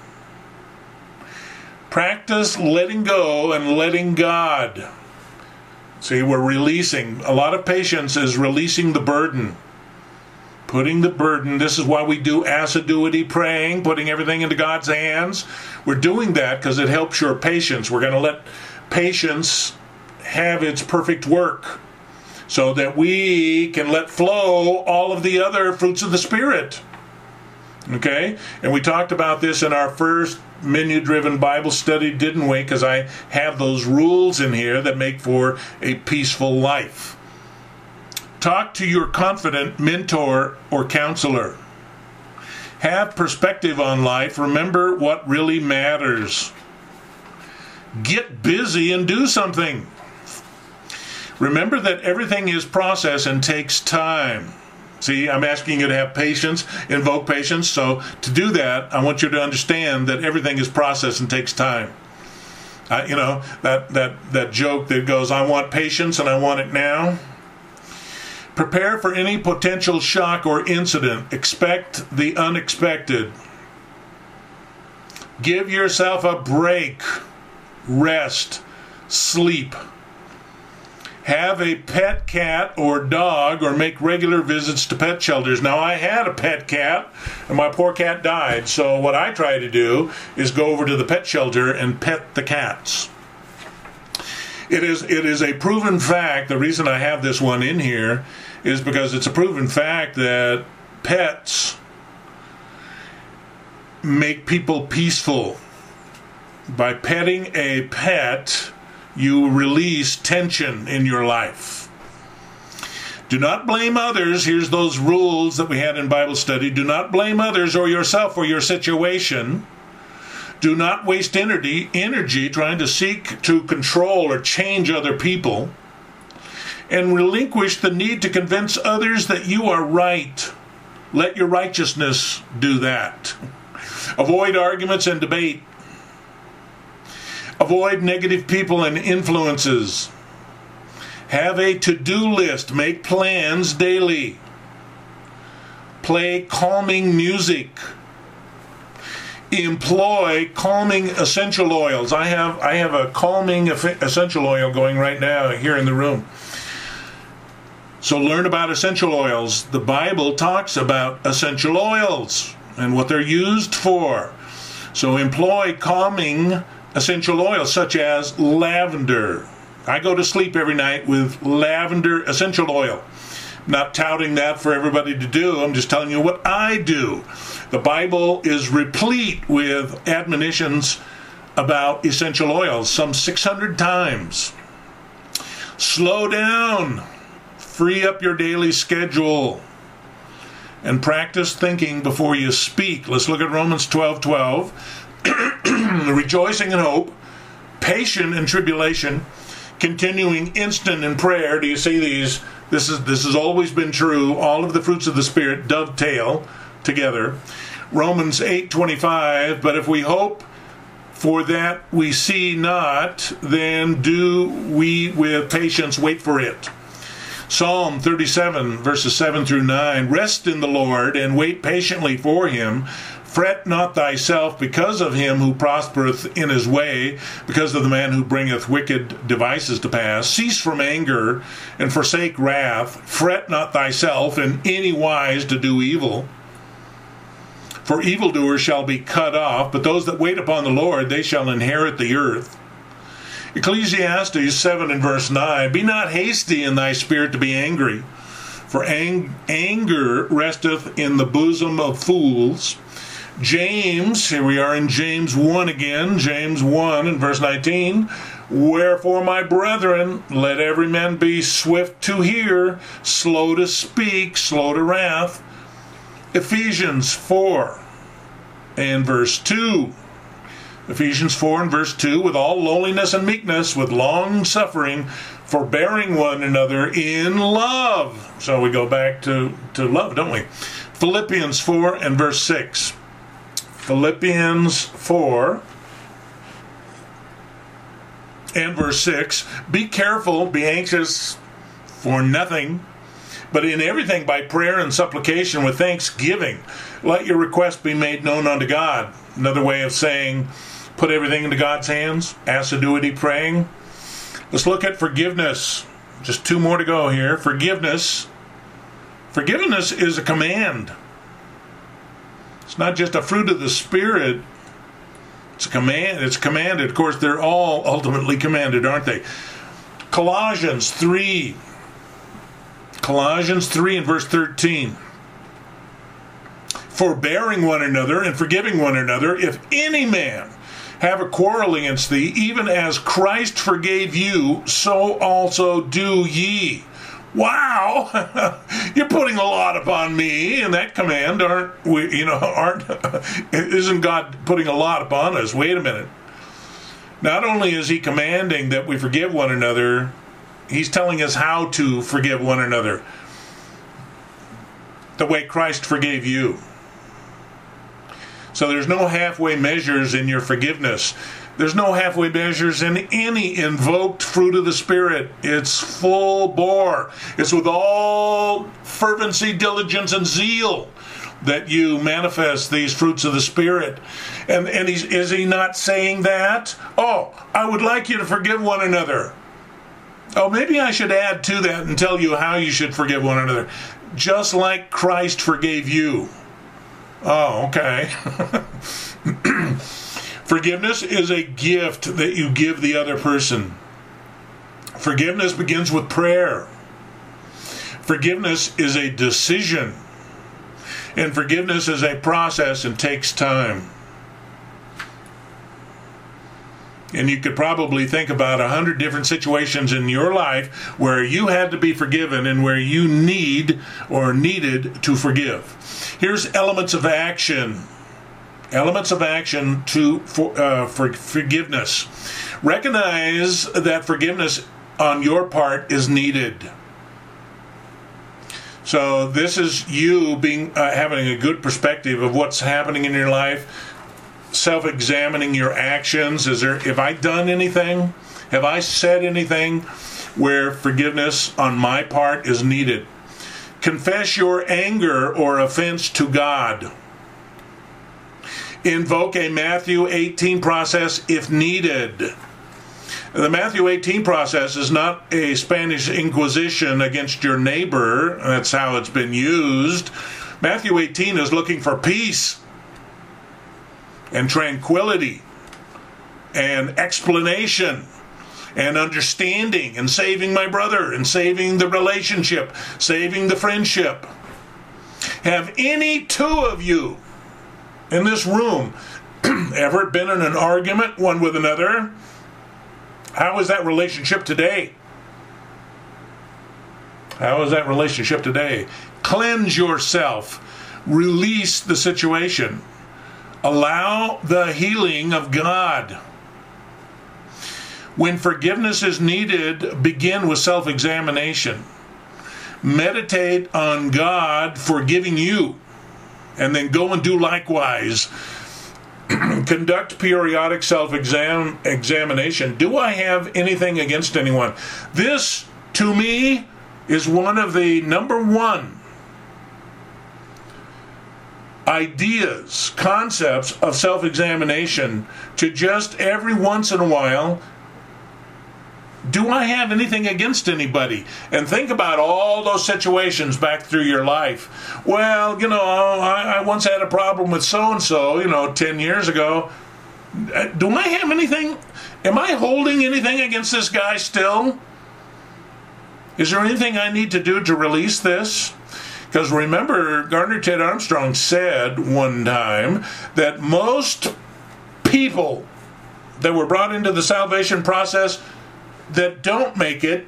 Practice letting go and letting God. See, we're releasing. A lot of patience is releasing the burden. Putting the burden. This is why we do assiduity praying, putting everything into God's hands. We're doing that because it helps your patience. We're going to let patience have its perfect work, so that we can let flow all of the other fruits of the Spirit. Okay? And we talked about this in our first menu-driven Bible study, didn't we? Because I have those rules in here that make for a peaceful life. Talk to your confident mentor or counselor. Have perspective on life. Remember what really matters. Get busy and do something. Remember that everything is process and takes time. See, I'm asking you to have patience, invoke patience. So to do that, I want you to understand that everything is process and takes time. Uh, you know, that, that, that joke that goes, I want patience and I want it now. Prepare for any potential shock or incident. Expect the unexpected. Give yourself a break. Rest. Sleep. Have a pet cat or dog, or make regular visits to pet shelters. Now, I had a pet cat, and my poor cat died. So what I try to do is go over to the pet shelter and pet the cats. It is it is a proven fact. The reason I have this one in here is because it's a proven fact that pets make people peaceful. By petting a pet, you release tension in your life. Do not blame others. Here's those rules that we had in Bible study. Do not blame others or yourself for your situation. Do not waste energy, energy trying to seek to control or change other people. And relinquish the need to convince others that you are right. Let your righteousness do that. Avoid arguments and debate. Avoid negative people and influences. Have a to-do list. Make plans daily. Play calming music. Employ calming essential oils. I have I have a calming essential oil going right now here in the room. So learn about essential oils. The Bible talks about essential oils and what they're used for. So employ calming essential oils such as lavender. I go to sleep every night with lavender essential oil. I'm not touting that for everybody to do. I'm just telling you what I do. The Bible is replete with admonitions about essential oils, some six hundred times. Slow down. Free up your daily schedule. And practice thinking before you speak. Let's look at Romans twelve twelve. Rejoicing in hope, patient in tribulation, continuing instant in prayer. Do you see these? This is this has always been true. All of the fruits of the Spirit dovetail together. Romans eight twenty-five. But if we hope for that we see not, then do we with patience wait for it. Psalm thirty-seven, verses seven through nine. Rest in the Lord and wait patiently for him. Fret not thyself because of him who prospereth in his way, because of the man who bringeth wicked devices to pass. Cease from anger and forsake wrath. Fret not thyself in any wise to do evil. For evildoers shall be cut off, but those that wait upon the Lord, they shall inherit the earth. Ecclesiastes seven and verse nine. Be not hasty in thy spirit to be angry, for ang- anger resteth in the bosom of fools. James, here we are in James one again, James one and verse nineteen. Wherefore, my brethren, let every man be swift to hear, slow to speak, slow to wrath. Ephesians four and verse two. Ephesians four and verse two, with all lowliness and meekness, with long suffering, forbearing one another in love. So we go back to, to love, don't we? Philippians four and verse six. Philippians four and verse six. Be careful, be anxious for nothing, but in everything by prayer and supplication with thanksgiving, let your request be made known unto God. Another way of saying, put everything into God's hands. Assiduity praying. Let's look at forgiveness. Just two more to go here. Forgiveness. Forgiveness is a command. It's not just a fruit of the Spirit. It's a command. It's commanded. Of course, they're all ultimately commanded, aren't they? Colossians three. Colossians three and verse thirteen. Forbearing one another and forgiving one another, if any man have a quarrel against thee, even as Christ forgave you, so also do ye. Wow, you're putting a lot upon me in that command, aren't we? You know, aren't isn't God putting a lot upon us? Wait a minute. Not only is he commanding that we forgive one another, he's telling us how to forgive one another. The way Christ forgave you. So there's no halfway measures in your forgiveness. There's no halfway measures in any invoked fruit of the Spirit. It's full bore. It's with all fervency, diligence, and zeal that you manifest these fruits of the Spirit. And, and he's, is he not saying that? Oh, I would like you to forgive one another. Oh, maybe I should add to that and tell you how you should forgive one another. Just like Christ forgave you. Oh, okay. Forgiveness is a gift that you give the other person. Forgiveness begins with prayer. Forgiveness is a decision. And forgiveness is a process and takes time. And you could probably think about a hundred different situations in your life where you had to be forgiven and where you need or needed to forgive. Here's elements of action. Elements of action to for, uh, for forgiveness. Recognize that forgiveness on your part is needed. So this is you being uh, having a good perspective of what's happening in your life. Self-examining your actions. Is there, have I done anything? Have I said anything where forgiveness on my part is needed? Confess your anger or offense to God. Invoke a Matthew eighteen process if needed. The Matthew eighteen process is not a Spanish Inquisition against your neighbor. That's how it's been used. Matthew eighteen is looking for peace and tranquility and explanation and understanding and saving my brother and saving the relationship, saving the friendship. Have any two of you in this room ever been in an argument one with another? How is that relationship today? How is that relationship today? Cleanse yourself. Release the situation. Allow the healing of God. When forgiveness is needed, begin with self-examination. Meditate on God forgiving you, and then go and do likewise. Conduct periodic self-exam examination. Do I have anything against anyone? This, to me, is one of the number one ideas, concepts of self-examination, to just every once in a while, do I have anything against anybody? And think about all those situations back through your life. Well, you know, I, I once had a problem with so-and-so, you know, ten years ago. Do I have anything? Am I holding anything against this guy still? Is there anything I need to do to release this? Because remember, Gardner Ted Armstrong said one time that most people that were brought into the salvation process that don't make it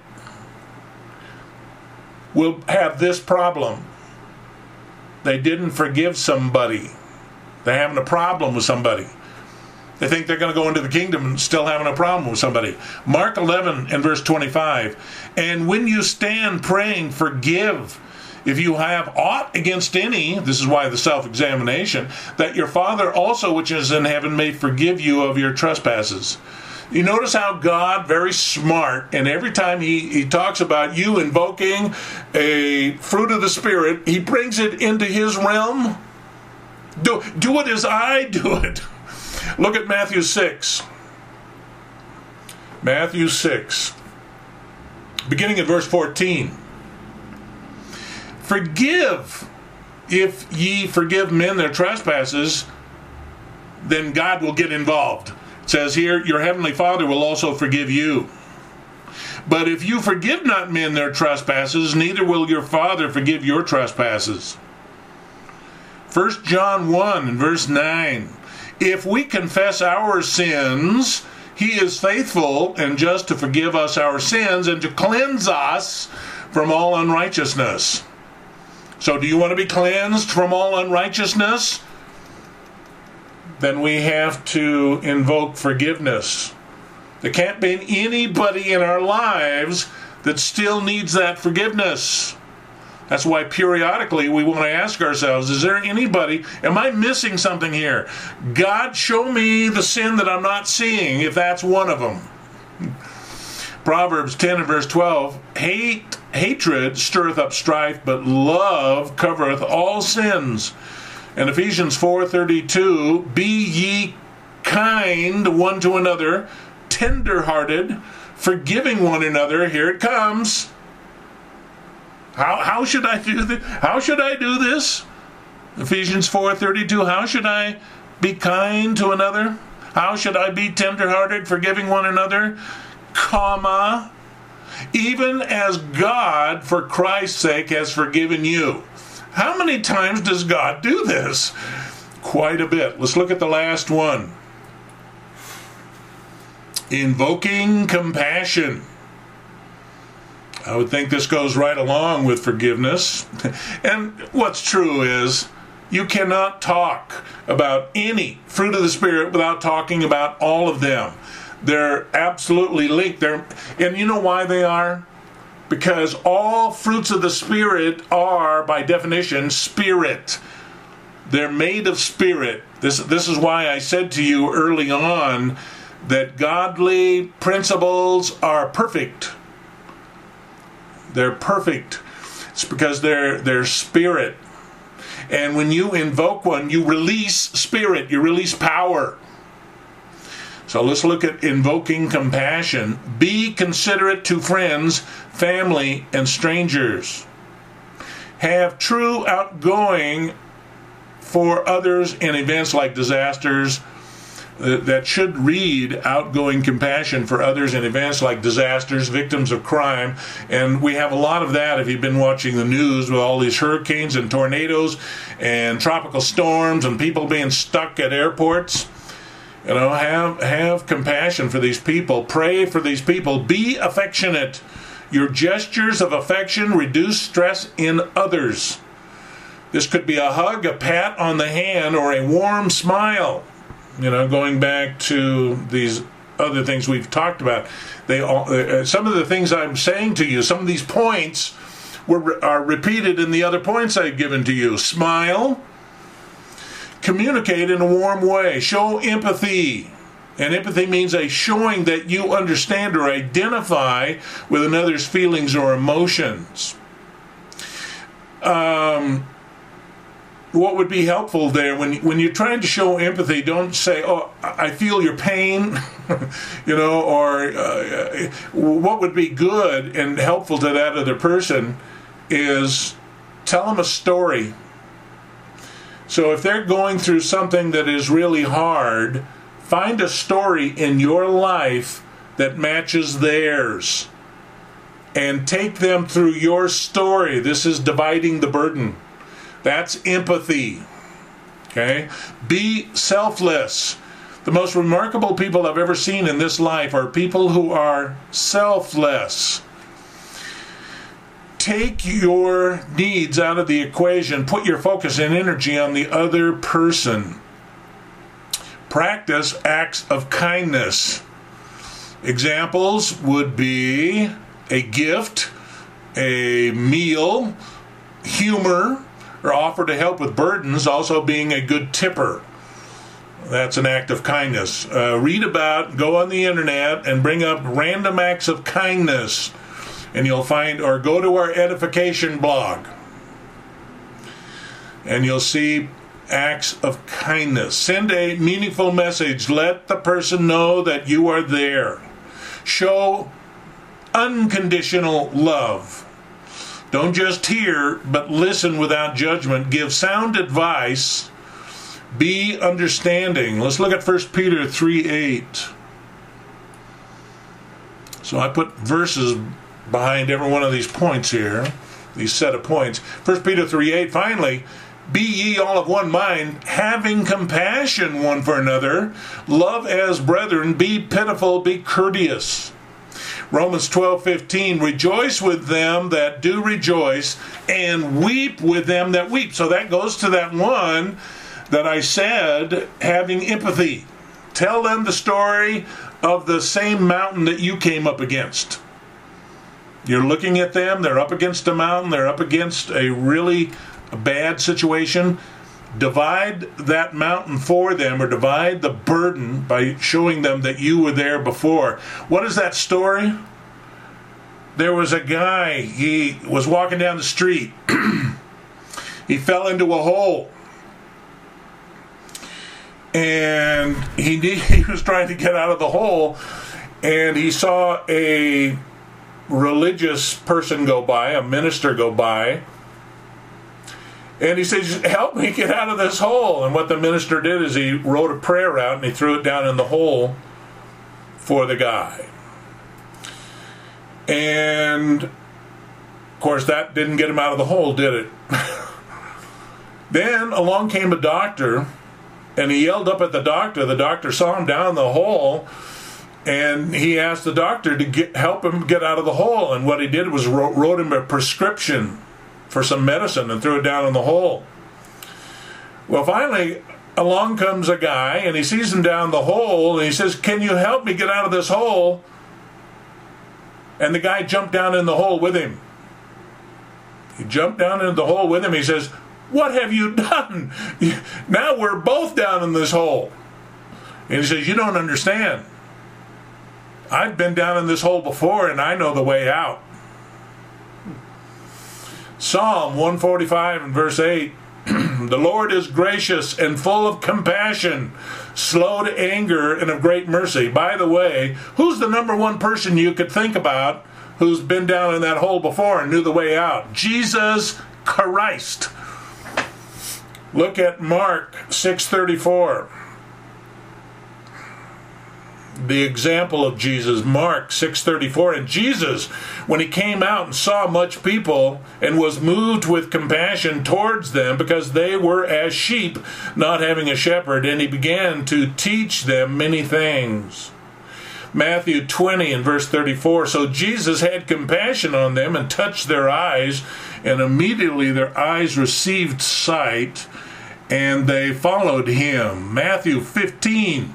will have this problem. They didn't forgive somebody. They're having a problem with somebody. They think they're going to go into the kingdom and still having a problem with somebody. Mark eleven and verse twenty-five. And when you stand praying, forgive if you have aught against any, this is why the self-examination, that your Father also which is in heaven may forgive you of your trespasses. You notice how God, very smart, and every time he, he talks about you invoking a fruit of the Spirit, he brings it into his realm. Do, do it as I do it. Look at Matthew six. Matthew six. Beginning at verse fourteen. Forgive, if ye forgive men their trespasses, then God will get involved. It says here, your heavenly Father will also forgive you. But if you forgive not men their trespasses, neither will your Father forgive your trespasses. First John one and verse nine. If we confess our sins, he is faithful and just to forgive us our sins and to cleanse us from all unrighteousness. So do you want to be cleansed from all unrighteousness? Then we have to invoke forgiveness. There can't be anybody in our lives that still needs that forgiveness. That's why periodically we want to ask ourselves, is there anybody, am I missing something here? God, show me the sin that I'm not seeing, if that's one of them. Proverbs ten and verse twelve, hate, hatred stirreth up strife, but love covereth all sins. And Ephesians four thirty-two, be ye kind one to another, tender-hearted, forgiving one another. Here it comes. How, how should I do this? How should I do this? Ephesians four thirty-two, how should I be kind to another? How should I be tender-hearted, forgiving one another? Comma, even as God, for Christ's sake, has forgiven you. How many times does God do this? Quite a bit. Let's look at the last one. Invoking compassion. I would think this goes right along with forgiveness. And what's true is, you cannot talk about any fruit of the Spirit without talking about all of them. They're absolutely linked. They're, and you know why they are? Because all fruits of the Spirit are, by definition, spirit. They're made of spirit. This, this is why I said to you early on that godly principles are perfect. They're perfect. It's because they're, they're spirit. And when you invoke one, you release spirit. You release power. So let's look at invoking compassion. Be considerate to friends, family, and strangers. Have true outgoing for others in events like disasters. That should read outgoing compassion for others in events like disasters, victims of crime. And we have a lot of that if you've been watching the news with all these hurricanes and tornadoes and tropical storms and people being stuck at airports. You know, have have compassion for these people. Pray for these people. Be affectionate. Your gestures of affection reduce stress in others. This could be a hug, a pat on the hand, or a warm smile. You know, going back to these other things we've talked about. They all, uh, some of the things I'm saying to you, some of these points were are repeated in the other points I've given to you. Smile. Communicate in a warm way. Show empathy. And empathy means a showing that you understand or identify with another's feelings or emotions. Um, what would be helpful there, when, when you're trying to show empathy, don't say, oh, I feel your pain, you know, or uh, what would be good and helpful to that other person is tell them a story. So if they're going through something that is really hard, find a story in your life that matches theirs and take them through your story. This is dividing the burden. That's empathy. Okay? Be selfless. The most remarkable people I've ever seen in this life are people who are selfless. Take your needs out of the equation. Put your focus and energy on the other person. Practice acts of kindness. Examples would be a gift, a meal, humor, or offer to help with burdens, also being a good tipper. That's an act of kindness. Uh, read about, go on the internet, and bring up random acts of kindness. And you'll find, or go to our edification blog. And you'll see acts of kindness. Send a meaningful message. Let the person know that you are there. Show unconditional love. Don't just hear, but listen without judgment. Give sound advice. Be understanding. Let's look at First Peter three eight. So I put verses behind every one of these points here, these set of points. First Peter three eight, finally, be ye all of one mind, having compassion one for another, love as brethren, be pitiful, be courteous. Romans twelve fifteen, rejoice with them that do rejoice, and weep with them that weep. So that goes to that one that I said, having empathy. Tell them the story of the same mountain that you came up against. You're looking at them. They're up against a mountain. They're up against a really bad situation. Divide that mountain for them, or divide the burden by showing them that you were there before. What is that story? There was a guy, he was walking down the street. He fell into a hole. And he, he was trying to get out of the hole, and he saw a religious person go by, a minister go by, and he says, help me get out of this hole. And what the minister did is he wrote a prayer out and he threw it down in the hole for the guy. And of course that didn't get him out of the hole, did it? Then along came a doctor, and he yelled up at the doctor. The doctor saw him down the hole, and he asked the doctor to get, help him get out of the hole. And what he did was wrote, wrote him a prescription for some medicine and threw it down in the hole. Well, finally, along comes a guy, and he sees him down the hole, and he says, can you help me get out of this hole? And the guy jumped down in the hole with him. He jumped down into the hole with him. He says, what have you done? Now we're both down in this hole. And he says, you don't understand. I've been down in this hole before, and I know the way out. Psalm one forty-five and verse eight. The Lord is gracious and full of compassion, slow to anger, and of great mercy. By the way, who's the number one person you could think about who's been down in that hole before and knew the way out? Jesus Christ. Look at Mark six thirty-four. The example of Jesus, Mark six thirty-four. And Jesus, when he came out and saw much people and was moved with compassion towards them, because they were as sheep not having a shepherd, and he began to teach them many things. Matthew twenty and verse thirty-four. So Jesus had compassion on them and touched their eyes, and immediately their eyes received sight, and they followed him. Matthew fifteen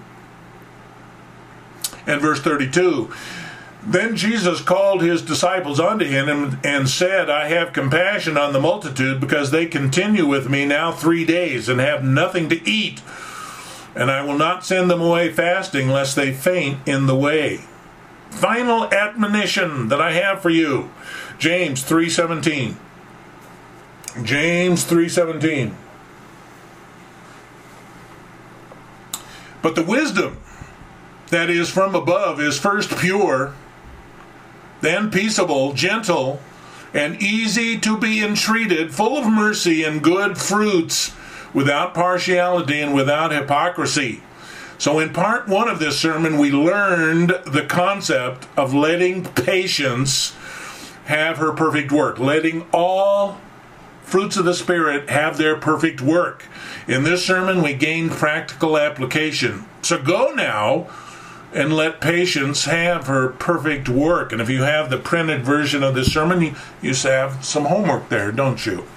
and verse thirty-two. Then Jesus called his disciples unto him and, and said, I have compassion on the multitude, because they continue with me now three days and have nothing to eat. And I will not send them away fasting, lest they faint in the way. Final admonition that I have for you. James three seventeen. James three seventeen. But the wisdom that is from above is first pure, then peaceable, gentle, and easy to be entreated, full of mercy and good fruits, without partiality and without hypocrisy. So in part one of this sermon, we learned the concept of letting patience have her perfect work, letting all fruits of the Spirit have their perfect work. In this sermon, we gained practical application. So go now and let patience have her perfect work. And if you have the printed version of this sermon, you, you have some homework there, don't you?